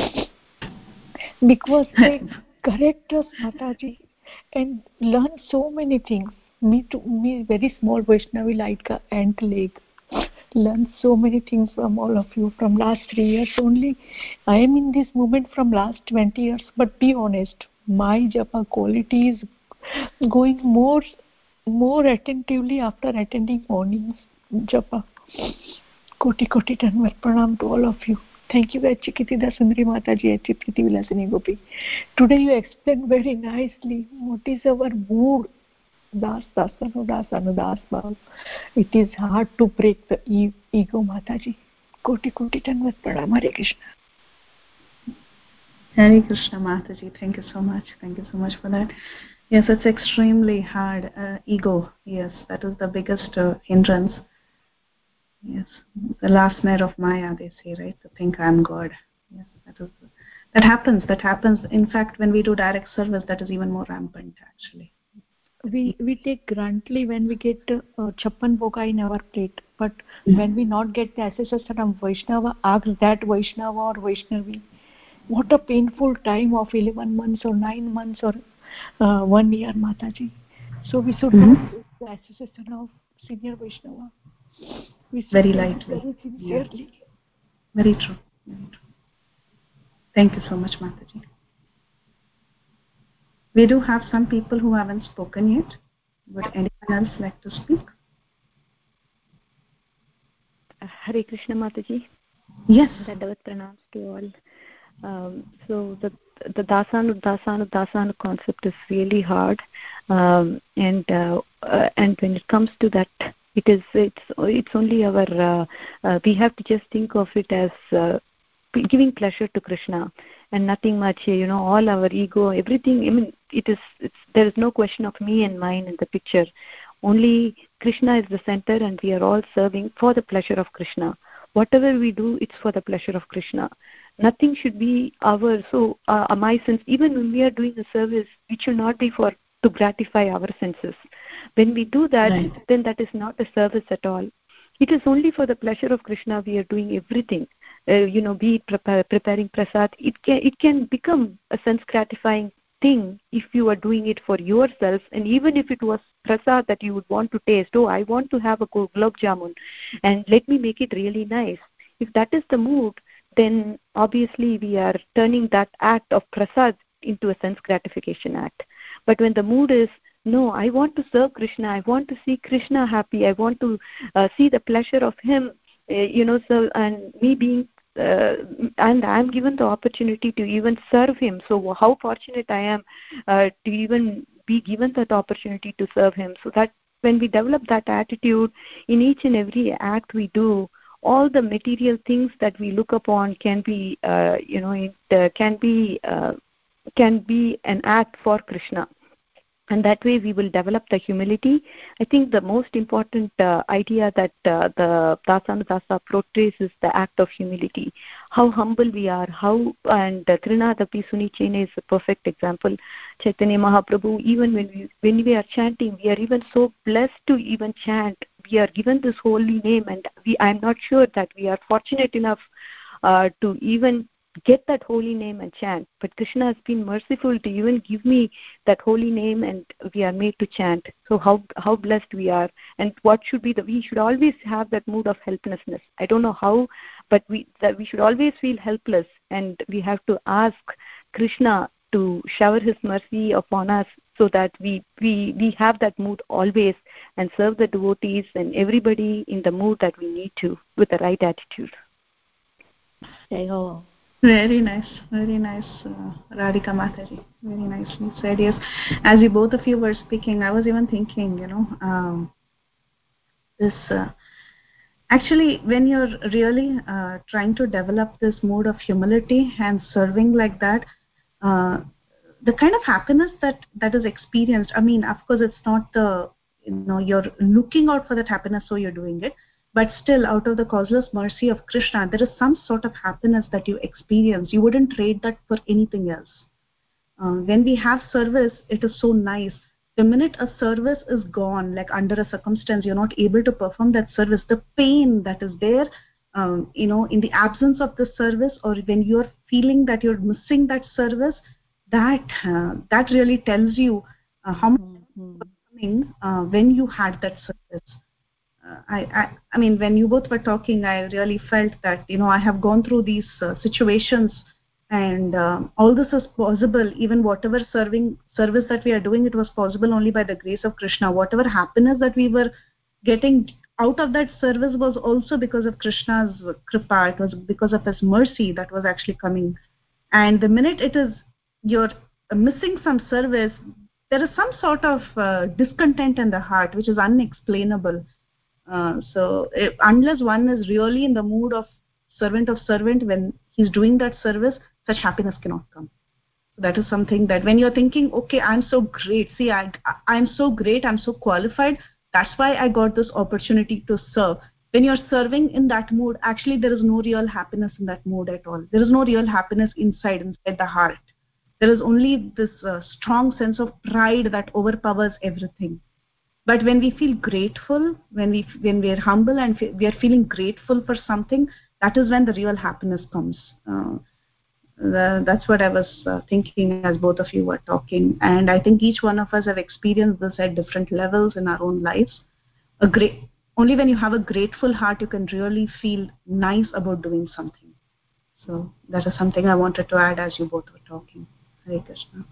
Because they correct us, Mataji, and learn so many things. Me very small Vaishnavi like a ant leg. Learn so many things from all of you from last 3 years only. I am in this movement from last 20 years, but be honest, my japa quality is going more attentively after attending morning japa. Koti Tanvat Pranam to all of you. Thank you, Achi Kirtida Sundari Mataji, Achi Priti Vilasini Gopi. Today you explained very nicely what is our mood. Das Dasanu Dasanu Das Bhav. It is hard to break the ego, Mataji. Koti Tanvat Pranam. Hare Krishna. Hare Krishna, Mataji. Thank you so much. Thank you so much for that. Yes, it's extremely hard. Ego, yes, that is the biggest hindrance. Yes, the last snare of Maya, they say, right? To think I'm God. Yes, that happens. That happens. In fact, when we do direct service, that is even more rampant, actually. We take grantly when we get chappan bhoga in our plate, but when we not get the association of Vaishnava, ask that Vaishnava or Vaishnavi. What a painful time of 11 months or 9 months or 1 year, Mataji. So we should not take the association of senior Vaishnava. We should very lightly. Very sincerely. Yeah. Very true. Very true. Thank you so much, Mataji. We do have some people who haven't spoken yet. Would anyone else like to speak? Hare Krishna, Mataji. Yes. Dandavat pranams to all. So the dasanu concept is really hard, and when it comes to that, it's only our we have to just think of it as giving pleasure to Krishna and nothing much. All our ego, everything. I mean, there is no question of me and mine in the picture. Only Krishna is the center, and we are all serving for the pleasure of Krishna. Whatever we do, it's for the pleasure of Krishna. Nothing should be our my sense. Even when we are doing a service, it should not be to gratify our senses. When we do that, right, then that is not a service at all. It is only for the pleasure of Krishna we are doing everything. Be it preparing prasad. It can become a sense gratifying thing if you are doing it for yourself, and even if it was prasad that you would want to taste. Oh, I want to have a gulab jamun, and let me make it really nice. If that is the mood, then obviously we are turning that act of prasad into a sense gratification act. But when the mood is, no, I want to serve Krishna, I want to see Krishna happy, I want to see the pleasure of him, and me being and I am given the opportunity to even serve him. So how fortunate I am to even be given that opportunity to serve him. So that when we develop that attitude in each and every act we do, all the material things that we look upon can be can be an act for Krishna. And that way we will develop the humility. I think the most important idea that the Dasanudasa portrays is the act of humility. How humble we are, and Trinadapi Sunichene is a perfect example. Chaitanya Mahaprabhu, even when we are chanting, we are even so blessed to even chant. We are given this holy name, and I'm not sure that we are fortunate enough to even get that holy name and chant, but Krishna has been merciful to even give me that holy name, and we are made to chant. So how blessed we are. And what should be we should always have that mood of helplessness. I don't know how, but we should always feel helpless, and we have to ask Krishna to shower his mercy upon us, so that we have that mood always, and serve the devotees and everybody in the mood that we need to, with the right attitude. Very nice, Radhika Mataji. Very nicely said. Yes, as you both of you were speaking, I was even thinking, this actually, when you're really trying to develop this mood of humility and serving like that, the kind of happiness that is experienced. I mean, of course, it's not you're looking out for that happiness, so you're doing it. But still, out of the causeless mercy of Krishna, there is some sort of happiness that you experience. You wouldn't trade that for anything else. When we have service, it is so nice. The minute a service is gone, like under a circumstance, you're not able to perform that service, the pain that is there, in the absence of the service, or when you're feeling that you're missing that service, that really tells you how much performing when you had that service. I mean, when you both were talking, I really felt that, I have gone through these situations, and all this is possible. Even whatever service that we are doing, it was possible only by the grace of Krishna. Whatever happiness that we were getting out of that service was also because of Krishna's kripa. It was because of his mercy that was actually coming. And the minute you're missing some service, there is some sort of discontent in the heart, which is unexplainable. So unless one is really in the mood of servant when he's doing that service, such happiness cannot come. So that is something that when you're thinking, okay, I'm so great, see, I'm so great, I'm so qualified, that's why I got this opportunity to serve. When you're serving in that mood, actually there is no real happiness in that mood at all. There is no real happiness inside the heart. There is only this strong sense of pride that overpowers everything. But when we feel grateful, when we're humble and we are feeling grateful for something, that is when the real happiness comes. That's what I was thinking as both of you were talking. And I think each one of us have experienced this at different levels in our own lives. Only when you have a grateful heart, you can really feel nice about doing something. So that is something I wanted to add as you both were talking. Hare Krishna.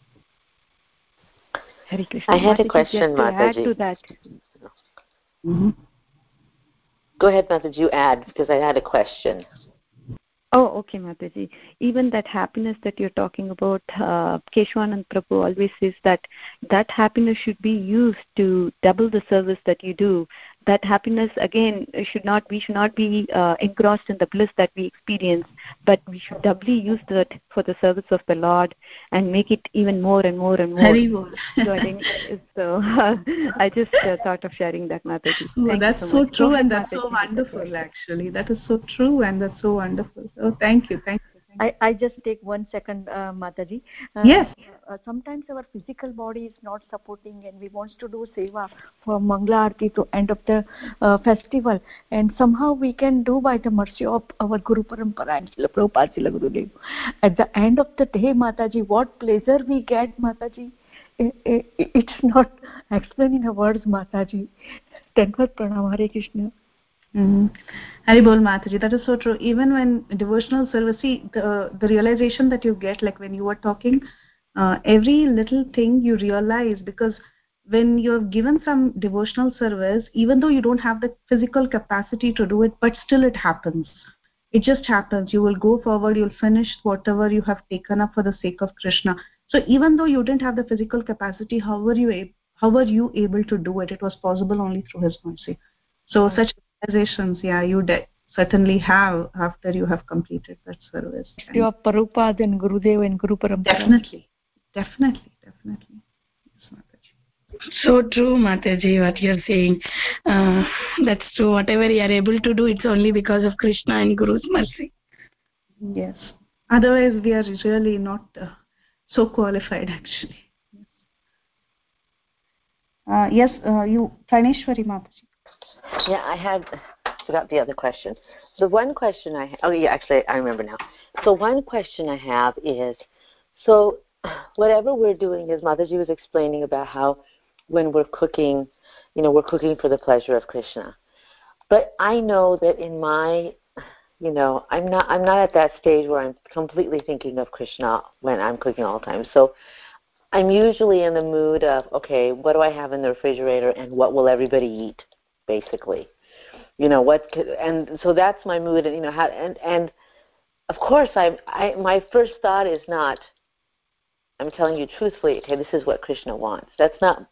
Hare Krishna. I had a question, Mataji. Add to that. Mm-hmm. Go ahead, Mataji, you add, because I had a question. Oh, okay, Mataji. Even that happiness that you're talking about, Keshwanand Prabhu always says that happiness should be used to double the service that you do. that happiness again should not be engrossed in the bliss that we experience, but we should doubly use that for the service of the Lord and make it even more and more and more. So I think I just thought of sharing that, Mataji. Oh, that's so true, and that's so wonderful. Actually, that is so true, and that's so wonderful. So thank you. I just take 1 second, Mataji. Yes. Sometimes our physical body is not supporting, and we want to do seva for Mangla Aarti to end of the festival, and somehow we can do by the mercy of our Guru Parampara and Srila Prabhupada, Srila Gurudev. At the end of the day, Mataji, what pleasure we get, Mataji, it's not explained in words, Mataji. Tanvat Pranam, Hare Krishna. Haribol Mataji, that is so true. Even when devotional service, see, the realization that you get, like when you were talking, every little thing you realize, because when you're given some devotional service, even though you don't have the physical capacity to do it, but still it happens. It just happens. You will go forward, you'll finish whatever you have taken up for the sake of Krishna. So even though you didn't have the physical capacity, how were you able to do it? It was possible only through His mercy. So such realizations, you certainly have after you have completed that service. You are Prabhupada and Gurudev and Guru Parampara. Definitely. So true, Mataji, what you're saying. That's true. Whatever you are able to do, it's only because of Krishna and Guru's mercy. Yes. Otherwise, we are really not so qualified, actually. Yes, you, Praneshwari Mataji. Yeah, I forgot the other question. The one question actually, I remember now. So one question I have is, so whatever we're doing, as Mataji was explaining about how when we're cooking, we're cooking for the pleasure of Krishna. But I know that in my, I'm not at that stage where I'm completely thinking of Krishna when I'm cooking all the time. So I'm usually in the mood of, okay, what do I have in the refrigerator and what will everybody eat, basically. And so that's my mood, and of course my first thought is not, I'm telling you truthfully, okay, this is what Krishna wants. That's not,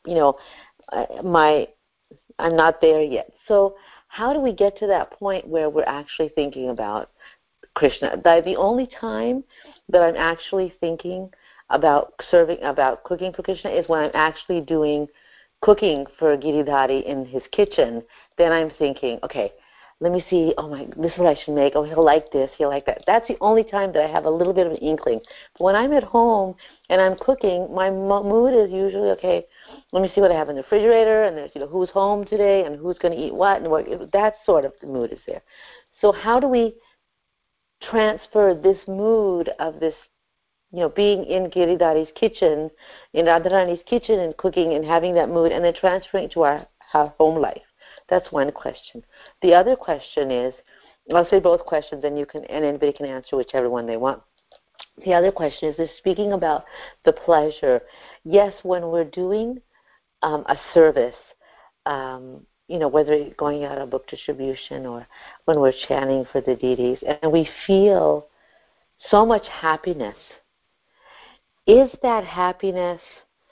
I'm not there yet. So how do we get to that point where we're actually thinking about Krishna? The only time that I'm actually thinking about cooking for Krishna is when I'm actually cooking for Giridhari in his kitchen. Then I'm thinking, okay, let me see, this is what I should make. Oh, he'll like this, he'll like that. That's the only time that I have a little bit of an inkling. But when I'm at home and I'm cooking, my mood is usually, okay, let me see what I have in the refrigerator, and there's, who's home today and who's going to eat what, and what. That sort of the mood is there. So how do we transfer this mood of this, being in Giridhari's kitchen, in Radharani's kitchen and cooking and having that mood, and then transferring it to our home life? That's one question. The other question is, I'll say both questions, and anybody can answer whichever one they want. The other question is speaking about the pleasure. Yes, when we're doing a service, whether going out on book distribution or when we're chanting for the deities, and we feel so much happiness. Is that happiness?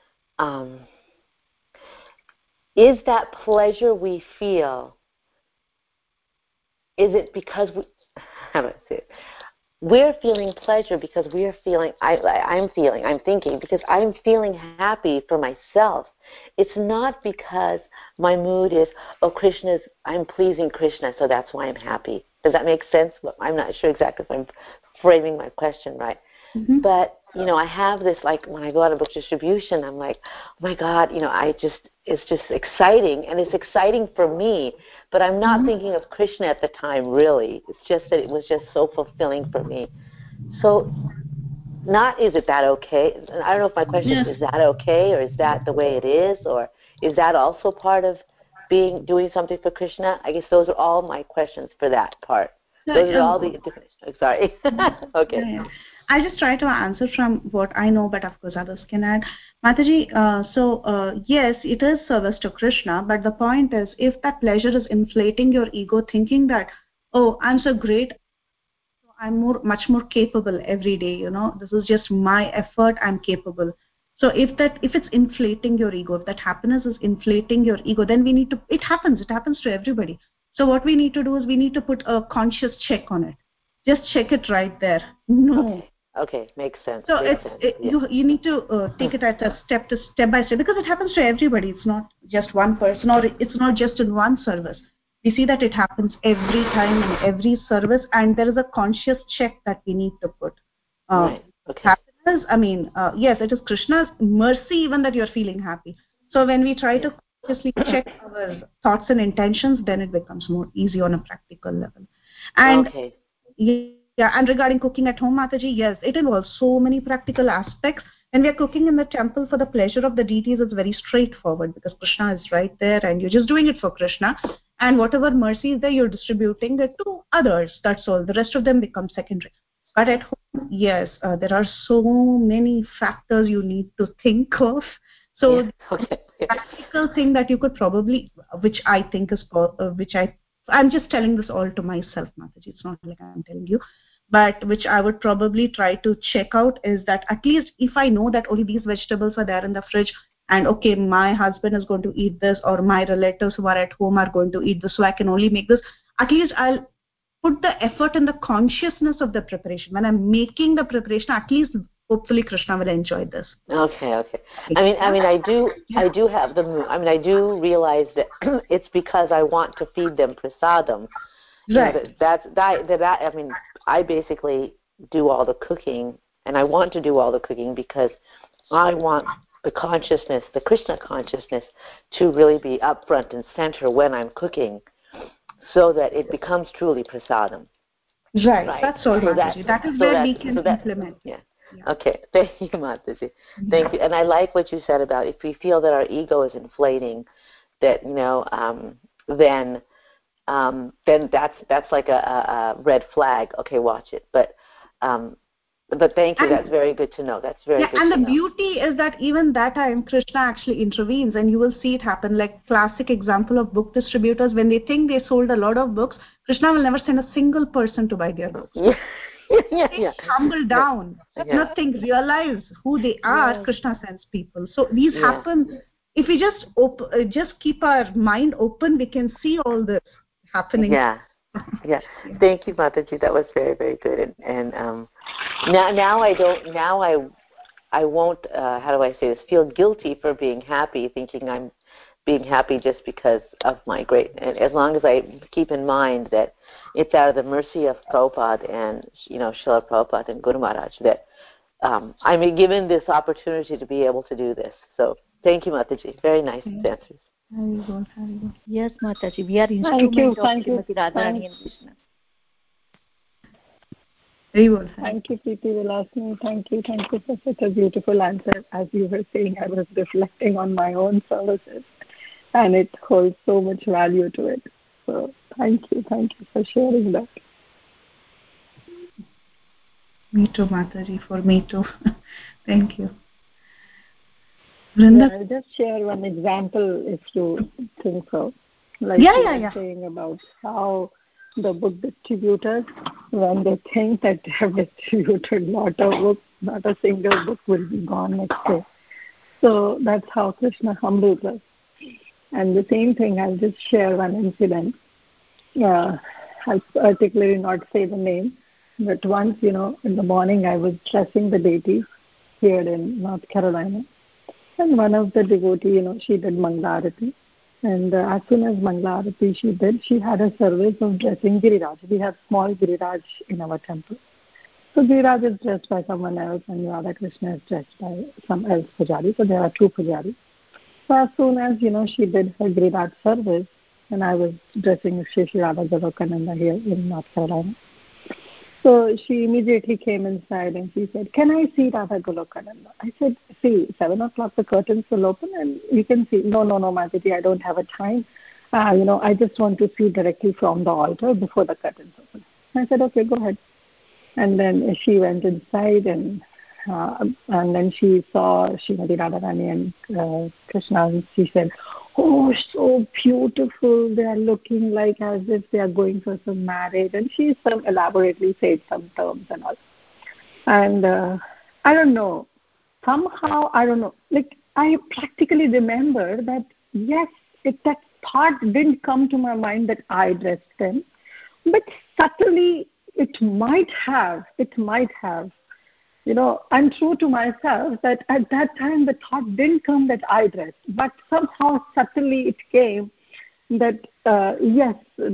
Is that pleasure we feel, is it because we're feeling pleasure because we're feeling, I'm thinking because I'm feeling happy for myself. It's not because my mood is, I'm pleasing Krishna, so that's why I'm happy. Does that make sense? Well, I'm not sure exactly if I'm framing my question right. Mm-hmm. But, I have this, like, when I go out of book distribution, I'm like, oh my God, it's just exciting, and it's exciting for me, but I'm not thinking of Krishna at the time, really. It's just that it was just so fulfilling for me. So, is it that okay? I don't know if my question is that okay, or is that the way it is, or is that also part of doing something for Krishna? I guess those are all my questions for that part. Those are all the different, sorry. Okay. Yeah. I just try to answer from what I know, but of course others can add. Mataji, yes, it is service to Krishna, but the point is, if that pleasure is inflating your ego, thinking that, oh, I'm so great, I'm much more capable every day, this is just my effort, I'm capable. So if it's inflating your ego, if that happiness is inflating your ego, then we need to, it happens to everybody. So what we need to do is we need to put a conscious check on it. Just check it right there. No. Okay, makes sense. So makes it's sense. you need to take it at a step by step, because it happens to everybody. It's not just one person, or it's not just in one service. We see that it happens every time in every service, and there is a conscious check that we need to put. Right. Okay. Happiness, I mean, yes, it is Krishna's mercy even that you're feeling happy. So when we try to consciously check our thoughts and intentions, then it becomes more easy on a practical level. And okay. Yeah, and regarding cooking at home, Mataji, yes, it involves so many practical aspects. When we are cooking in the temple for the pleasure of the deities, it's very straightforward because Krishna is right there and you're just doing it for Krishna. And whatever mercy is there, you're distributing it to others. That's all. The rest of them become secondary. But at home, yes, there are so many factors you need to think of. So the practical thing that you could probably, which I think is, I'm just telling this all to myself, Mataji. It's not like I'm telling you. But which I would probably try to check out is that at least if I know that only these vegetables are there in the fridge, and okay, my husband is going to eat this, or my relatives who are at home are going to eat this, so I can only make this, at least I'll put the effort in the consciousness of the preparation. When I'm making the preparation, at least hopefully Krishna will enjoy this. Okay. I do have the. I do realize that it's because I want to feed them prasadam. Right. I basically do all the cooking, and I want to do all the cooking because I want the consciousness, the Krishna consciousness, to really be up front and center when I'm cooking, so that it becomes truly prasadam. Right. That's all, Mataji. That is where we can implement. Yeah. Okay. Thank you, Mataji. Thank you. And I like what you said about if we feel that our ego is inflating, that then that's like a red flag. Okay, watch it. But thank you. That's very good to know. That's very good. And the beauty is that even that time Krishna actually intervenes, and you will see it happen. Like classic example of book distributors, when they think they sold a lot of books, Krishna will never send a single person to buy their books. They humble down, nothing, realize who they are. Krishna sends people. So these happen. If we just keep our mind open, we can see all this happening. Yeah. Thank you, Mataji. That was very, very good. And now I don't. Now I won't. How do I say this? Feel guilty for being happy, thinking I'm being happy just because of my great. And as long as I keep in mind that it's out of the mercy of Prabhupada and Srila Prabhupada and Guru Maharaj that I'm given this opportunity to be able to do this. So thank you, Mataji. Very nice answers. Yes, Mataji, we are instrument of Srimati Radharani and Krishna. Thank you, Preeti Vilasini. Thank you for such a beautiful answer. As you were saying, I was reflecting on my own services, and it holds so much value to it. So thank you for sharing that. Me too, Mataji. For me too. Thank you. I'll just share one example if you think so. Like you were saying about how the book distributors, when they think that they have distributed not a single book will be gone next day. So that's how Krishna humbles us. And the same thing, I'll just share one incident. I'll particularly not say the name, but once, in the morning I was dressing the deities here in North Carolina. And one of the devotees, she did Manglarati. And as soon as Manglarati she did, she had a service of dressing Giriraj. We have small Giriraj in our temple. So Giriraj is dressed by someone else and Radha Krishna is dressed by some else pujari. So there are two pujaris. So as soon as, she did her Giriraj service, and I was dressing Shri Radha Golokananda here in North Carolina. So she immediately came inside and she said, "Can I see Radha Golokananda?" I said, "See, 7 o'clock the curtains will open and you can see." No, Mataji, I don't have a time. I just want to see directly from the altar before the curtains open. I said, "Okay, go ahead." And then she went inside and then she saw Srimati Radharani and Krishna, and she said, "Oh, so beautiful. They are looking like as if they are going for some marriage." And she elaborately said some terms and all. And I don't know, somehow, I don't know, like I practically remember that, yes, that thought didn't come to my mind that I dressed them, but subtly it might have. I'm true to myself that at that time the thought didn't come that I dressed, but somehow subtly it came that, yes,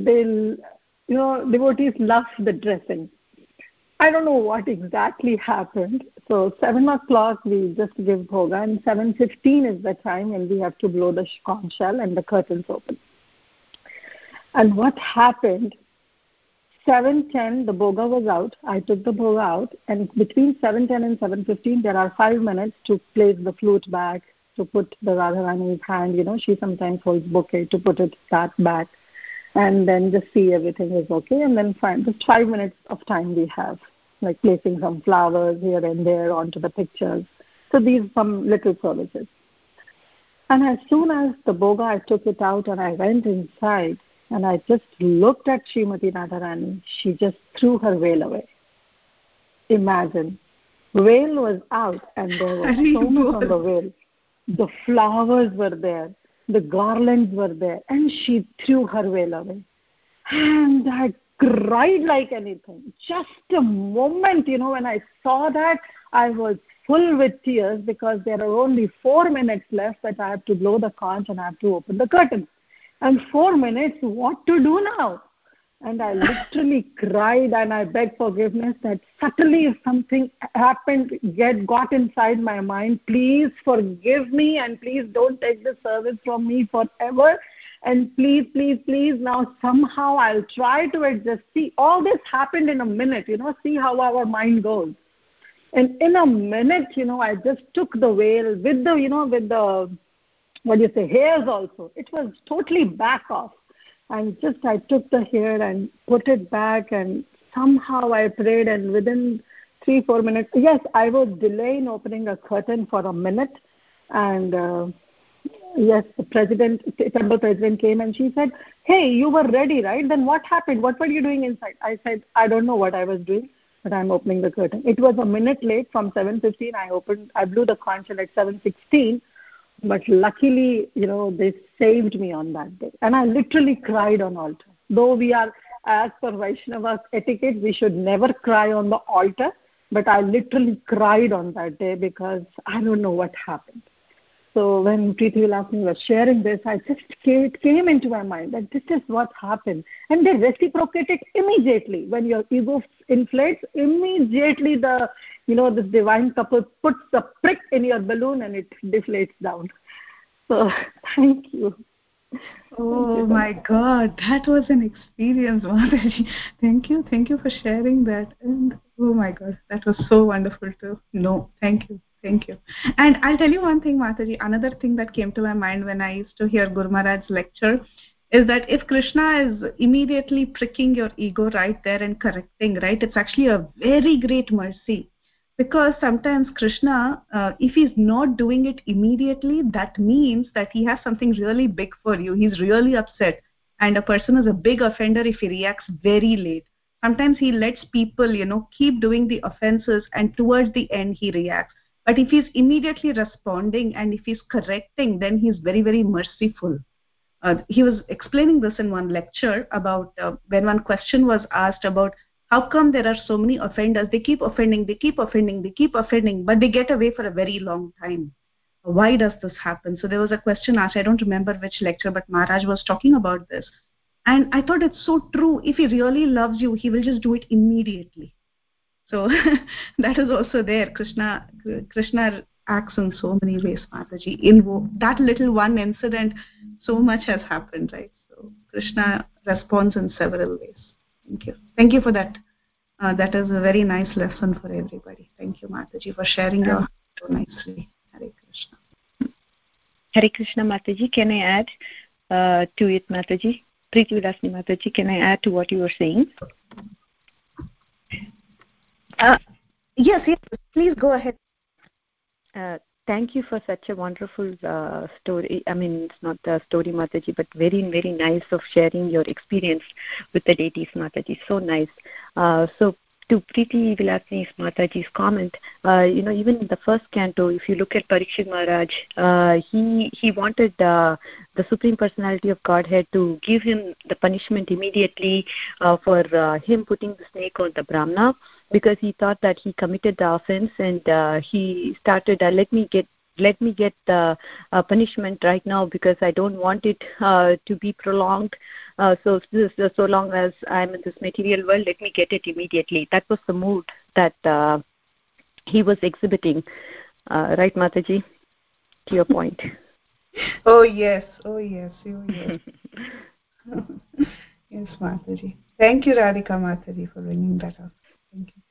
devotees love the dressing. I don't know what exactly happened. So 7 o'clock we just give bhoga, and 7:15 is the time when we have to blow the conch shell and the curtains open. And what happened, 7:10 the bhoga was out. I took the bhoga out, and between 7:10 and 7:15 there are 5 minutes to place the flute back, to put the Radharani's hand, she sometimes holds bouquet, to put that back, and then just see everything is okay, and then fine. Just 5 minutes of time we have, like placing some flowers here and there onto the pictures. So these some little services. And as soon as the bhoga, I took it out and I went inside and I just looked at Srimati Radharani. She just threw her veil away. Imagine, veil was out and there was so much on the veil. The flowers were there, the garlands were there, and she threw her veil away. And I cried like anything. Just a moment, when I saw that, I was full with tears because there are only 4 minutes left that I have to blow the conch and I have to open the curtain. And 4 minutes, what to do now? And I literally cried and I begged forgiveness that subtly if something happened, got inside my mind, please forgive me and please don't take the service from me forever. And please, please, please, now somehow I'll try to adjust. See, all this happened in a minute, see how our mind goes. And in a minute, I just took the veil with the, hairs also. It was totally back off. And just I took the hair and put it back, and somehow I prayed, and within 3-4 minutes, yes, I was delaying opening a curtain for a minute, and yes, the temple president came and she said, hey, you were ready, right? Then what happened? What were you doing inside? I said, I don't know what I was doing, but I'm opening the curtain. It was a minute late. From 7:15, I blew the conch at 7:16. But luckily, they saved me on that day. And I literally cried on altar. Though we are, as per Vaishnava etiquette, we should never cry on the altar. But I literally cried on that day because I don't know what happened. So when Preeti Vilasini was sharing this, it came into my mind that this is what happened. And they reciprocated immediately. When your ego inflates, immediately the divine couple puts the prick in your balloon and it deflates down. So thank you. Oh my God, that was an experience, Mataji. Thank you for sharing that. And oh my God, that was so wonderful to know. Thank you. And I'll tell you one thing, Mataji, another thing that came to my mind when I used to hear Guru Maharaj's lecture is that if Krishna is immediately pricking your ego right there and correcting, right, it's actually a very great mercy. Because sometimes Krishna, if he's not doing it immediately, that means that he has something really big for you. He's really upset. And a person is a big offender if he reacts very late. Sometimes he lets people, keep doing the offenses and towards the end he reacts. But if he's immediately responding and if he's correcting, then he's very, very merciful. He was explaining this in one lecture about when one question was asked about how come there are so many offenders? They keep offending, but they get away for a very long time. Why does this happen? So there was a question asked, I don't remember which lecture, but Maharaj was talking about this. And I thought it's so true. If he really loves you, he will just do it immediately. So that is also there. Krishna acts in so many ways, Mataji. In that little one incident, so much has happened, right? So Krishna responds in several ways. Thank you for that. That is a very nice lesson for everybody. Thank you, Mataji, for sharing your heart so nicely. Hare Krishna. Hare Krishna, Mataji. Can I add to it, Mataji? Preeti Vilasini Mataji, can I add to what you were saying? Yes, please go ahead. Thank you for such a wonderful story. I mean, it's not a story, Mataji, but very, very nice of sharing your experience with the deities, Mataji. So nice. So to Preeti Vilasini's Mataji's comment, even in the first canto, if you look at Parikshit Maharaj, he wanted the Supreme Personality of Godhead to give him the punishment immediately for him putting the snake on the Brahmana, because he thought that he committed the offense, and he started, let me get the punishment right now, because I don't want it to be prolonged. So long as I'm in this material world, let me get it immediately. That was the mood that he was exhibiting. Right, Mataji? To your point. Oh yes. Yes, Mataji. Thank you, Radhika Mataji, for bringing that up. Thank you.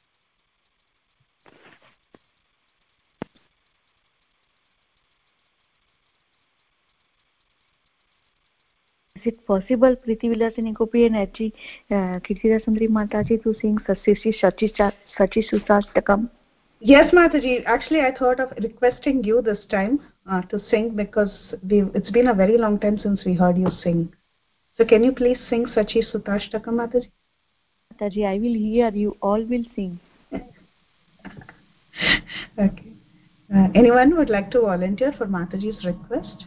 Is it possible, Preeti Vilasini Gopi and H.G. Kirtida Sundari Mataji to sing Sachi Sutastakam? Yes, Mataji. Actually, I thought of requesting you this time to sing, because it's been a very long time since we heard you sing. So can you please sing Sachi Sutastakam, Mataji? Mataji, I will hear. You all will sing. Okay. Anyone would like to volunteer for Mataji's request?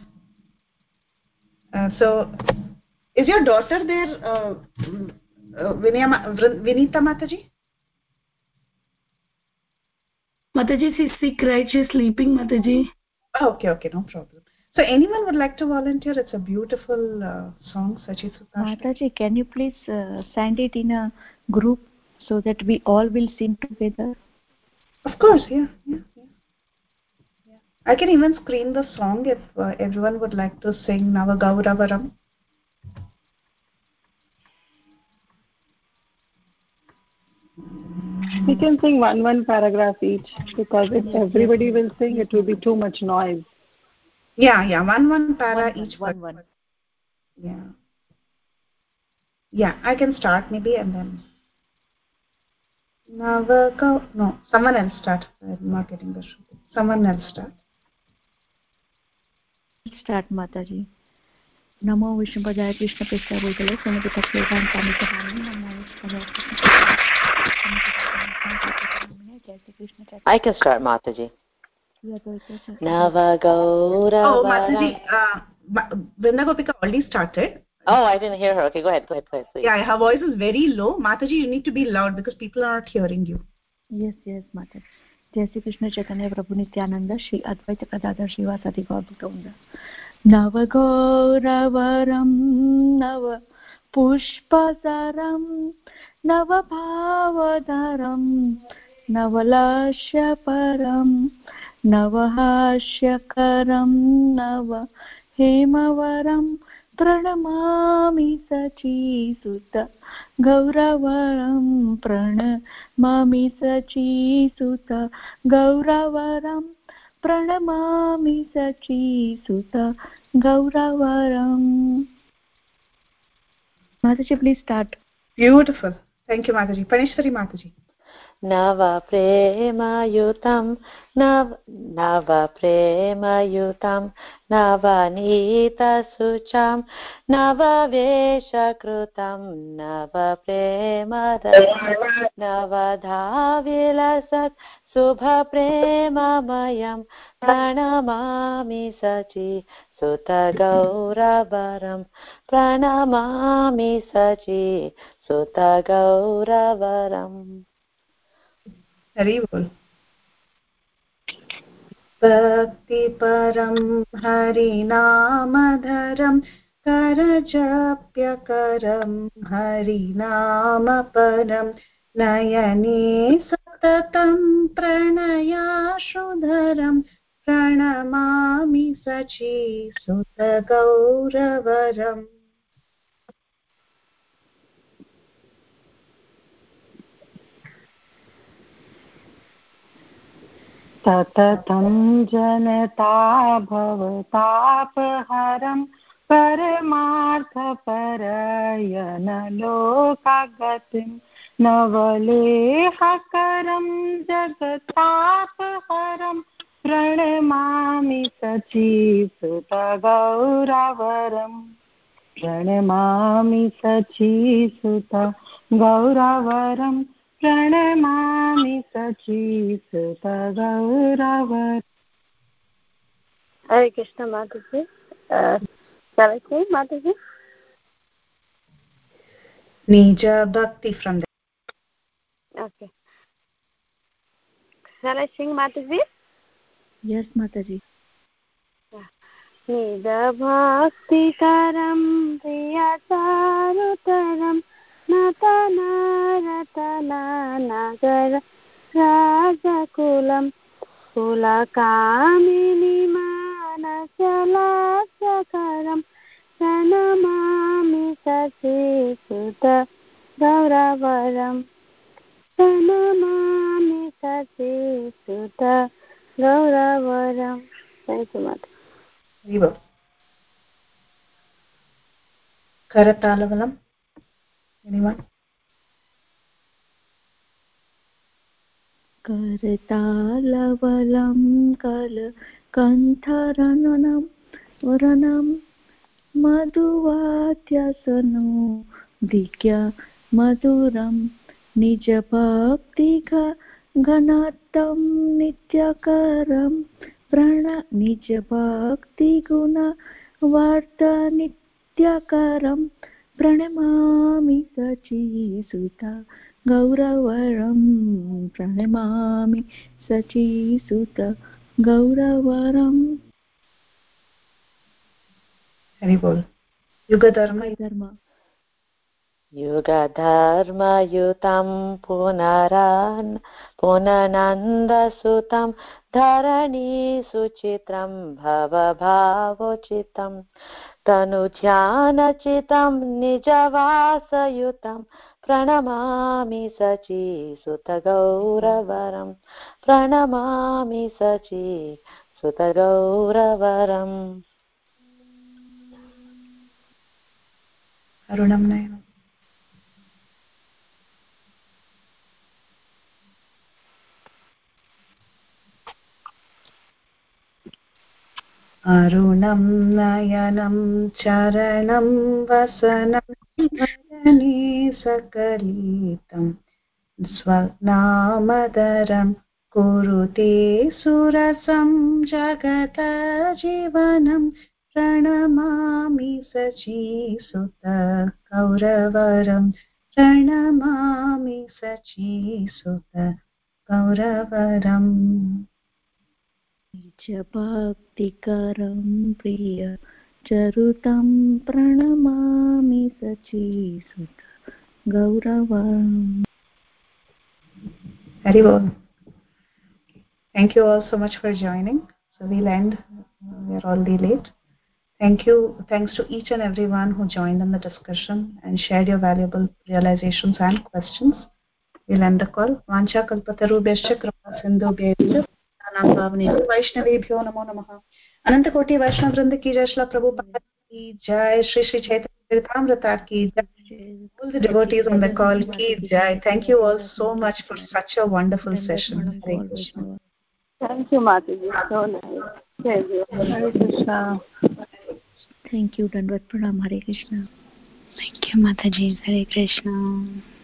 So, is your daughter there, Vinita Mataji? Mataji, she's sick, right? She's sleeping, Mataji. Okay, no problem. So, anyone would like to volunteer? It's a beautiful song, Sachi Sutastakam. Mataji, can you please send it in a group so that we all will sing together? Of course, yeah. I can even screen the song if everyone would like to sing Nava Gauravaram. We can sing one paragraph each, because if everybody will sing, it will be too much noise. Yeah, one para each. One. Yeah, I can start maybe, and then no, someone else start. I'm not getting the shruti. Someone else start. Start, Mataji. Namo Vishnupadaya Krishna Prishta Bhutale Sumati Pakshekam Kamitavani Namo Vishnupadaya Krishna. I can start, Mataji. Nava Gauravaram. Oh, Mataji, Vrinda Gopika already started. Oh, I didn't hear her. Okay, go ahead, please. Yeah, her voice is very low. Mataji, you need to be loud because people are not hearing you. Yes, Mataji. Jai Shri Krishna Chaitanya Prabhu Nityananda Shri Advaita Gadadhar Srivasadi Gaurabhakta. Nava Gauravaram Nava Pushpasaram Nava Bhavadaram Navalasyaparam Navahashyakaram Nava Hemavaram Pranamami Sachi Sutta Gauravaram Pranamami Sachi Sutta Gauravaram Pranamami Sachi Sutta Gauravaram. Mataji, please start. Beautiful. Thank you, Mataji. Panishwari Mataji. Nava prema yutam Nava prema yutam Nava nita sucham Nava vesha krutam Nava prema Nava dhavilasat Subha prema mayam Pranamami Sachi Sutta Gauravaram Pranamami Sachi Sutta Gauravaram. Haribol. Bhakti param harinamadharam karajapyakaram harinamaparam nayane satatam pranayashudharam pranamami sachi sutta gauravaram. सततं जनता भवतापहरं परमार्थपरायणलोकागतिं नवलेहकरं जगतापहरं प्रणमामि सचीसुतगौरवरम् प्रणमामि सचीसुतगौरवरं प्रणमामि सचीसुत गौरवर. Hare Krishna Mataji. Shall I say Mataji? Nija Bhakti from there. Okay. Shall I sing Mataji? Yes, Mataji. Nija Bhakti Karam Priyasarutaram Natana Ratana Nagara Rajakulam Kulakamini Manasalaksakaram Pranamami Sachisuta Gauravaram Pranamami Sachisuta Gauravaram. Thank you, Mata. Viva. Karatalavalam. Anyone? Kartalavalam kala kantharanam varanam madhuvatyasano dikya maduram nijabhaktika ganatam nityakaram prana nijabhakti guna varta nityakaram pranamami sachisuta gauravaram pranamami sachisuta gauravaram. Haribol. Yuga Dharma. Yuga Dharma Yutam Punananda Sutam Dharani Suchitram Bhava Bhavochitam Tanujyana Chitam Nijavasa Yutam Pranamami Sachi Sutta Gauravaram Pranamami Sachi Sutta Gauravaram. Arunam Nayanam. Arunam Nayanam Charanam Vasanam Vajani Sakalitam Svanamadaram Kurute Surasam Jagata Jivanam Pranamami Sachi Sutta Gauravaram Pranamami Sachi Sutta Gauravaram. Nijabhaktikaram priya charutam pranamami sachisuta gauravam. Haribol. Thank you all so much for joining. So we'll end. We're already late. Thank you. Thanks to each and everyone who joined in the discussion and shared your valuable realizations and questions. We'll end the call. Vancha kalpatarubhyascha kripa sindhubhyascha pranam bhavnebhyo vaishnavebhyo namo namaha. Ananta koti Vaishnav Vrinda ki jai, Shri Prabhupada ki jai, Shri Shri Chaitanya Charitamrita ki jai, all the devotees on the call ki jai. Thank you all so much for such a wonderful session. Hare Krishna. Thank you, Mataji. So nice. Hare Krishna. Thank you, Dandvat Pranam. Hare Krishna. Thank you, Mataji. Hare Krishna.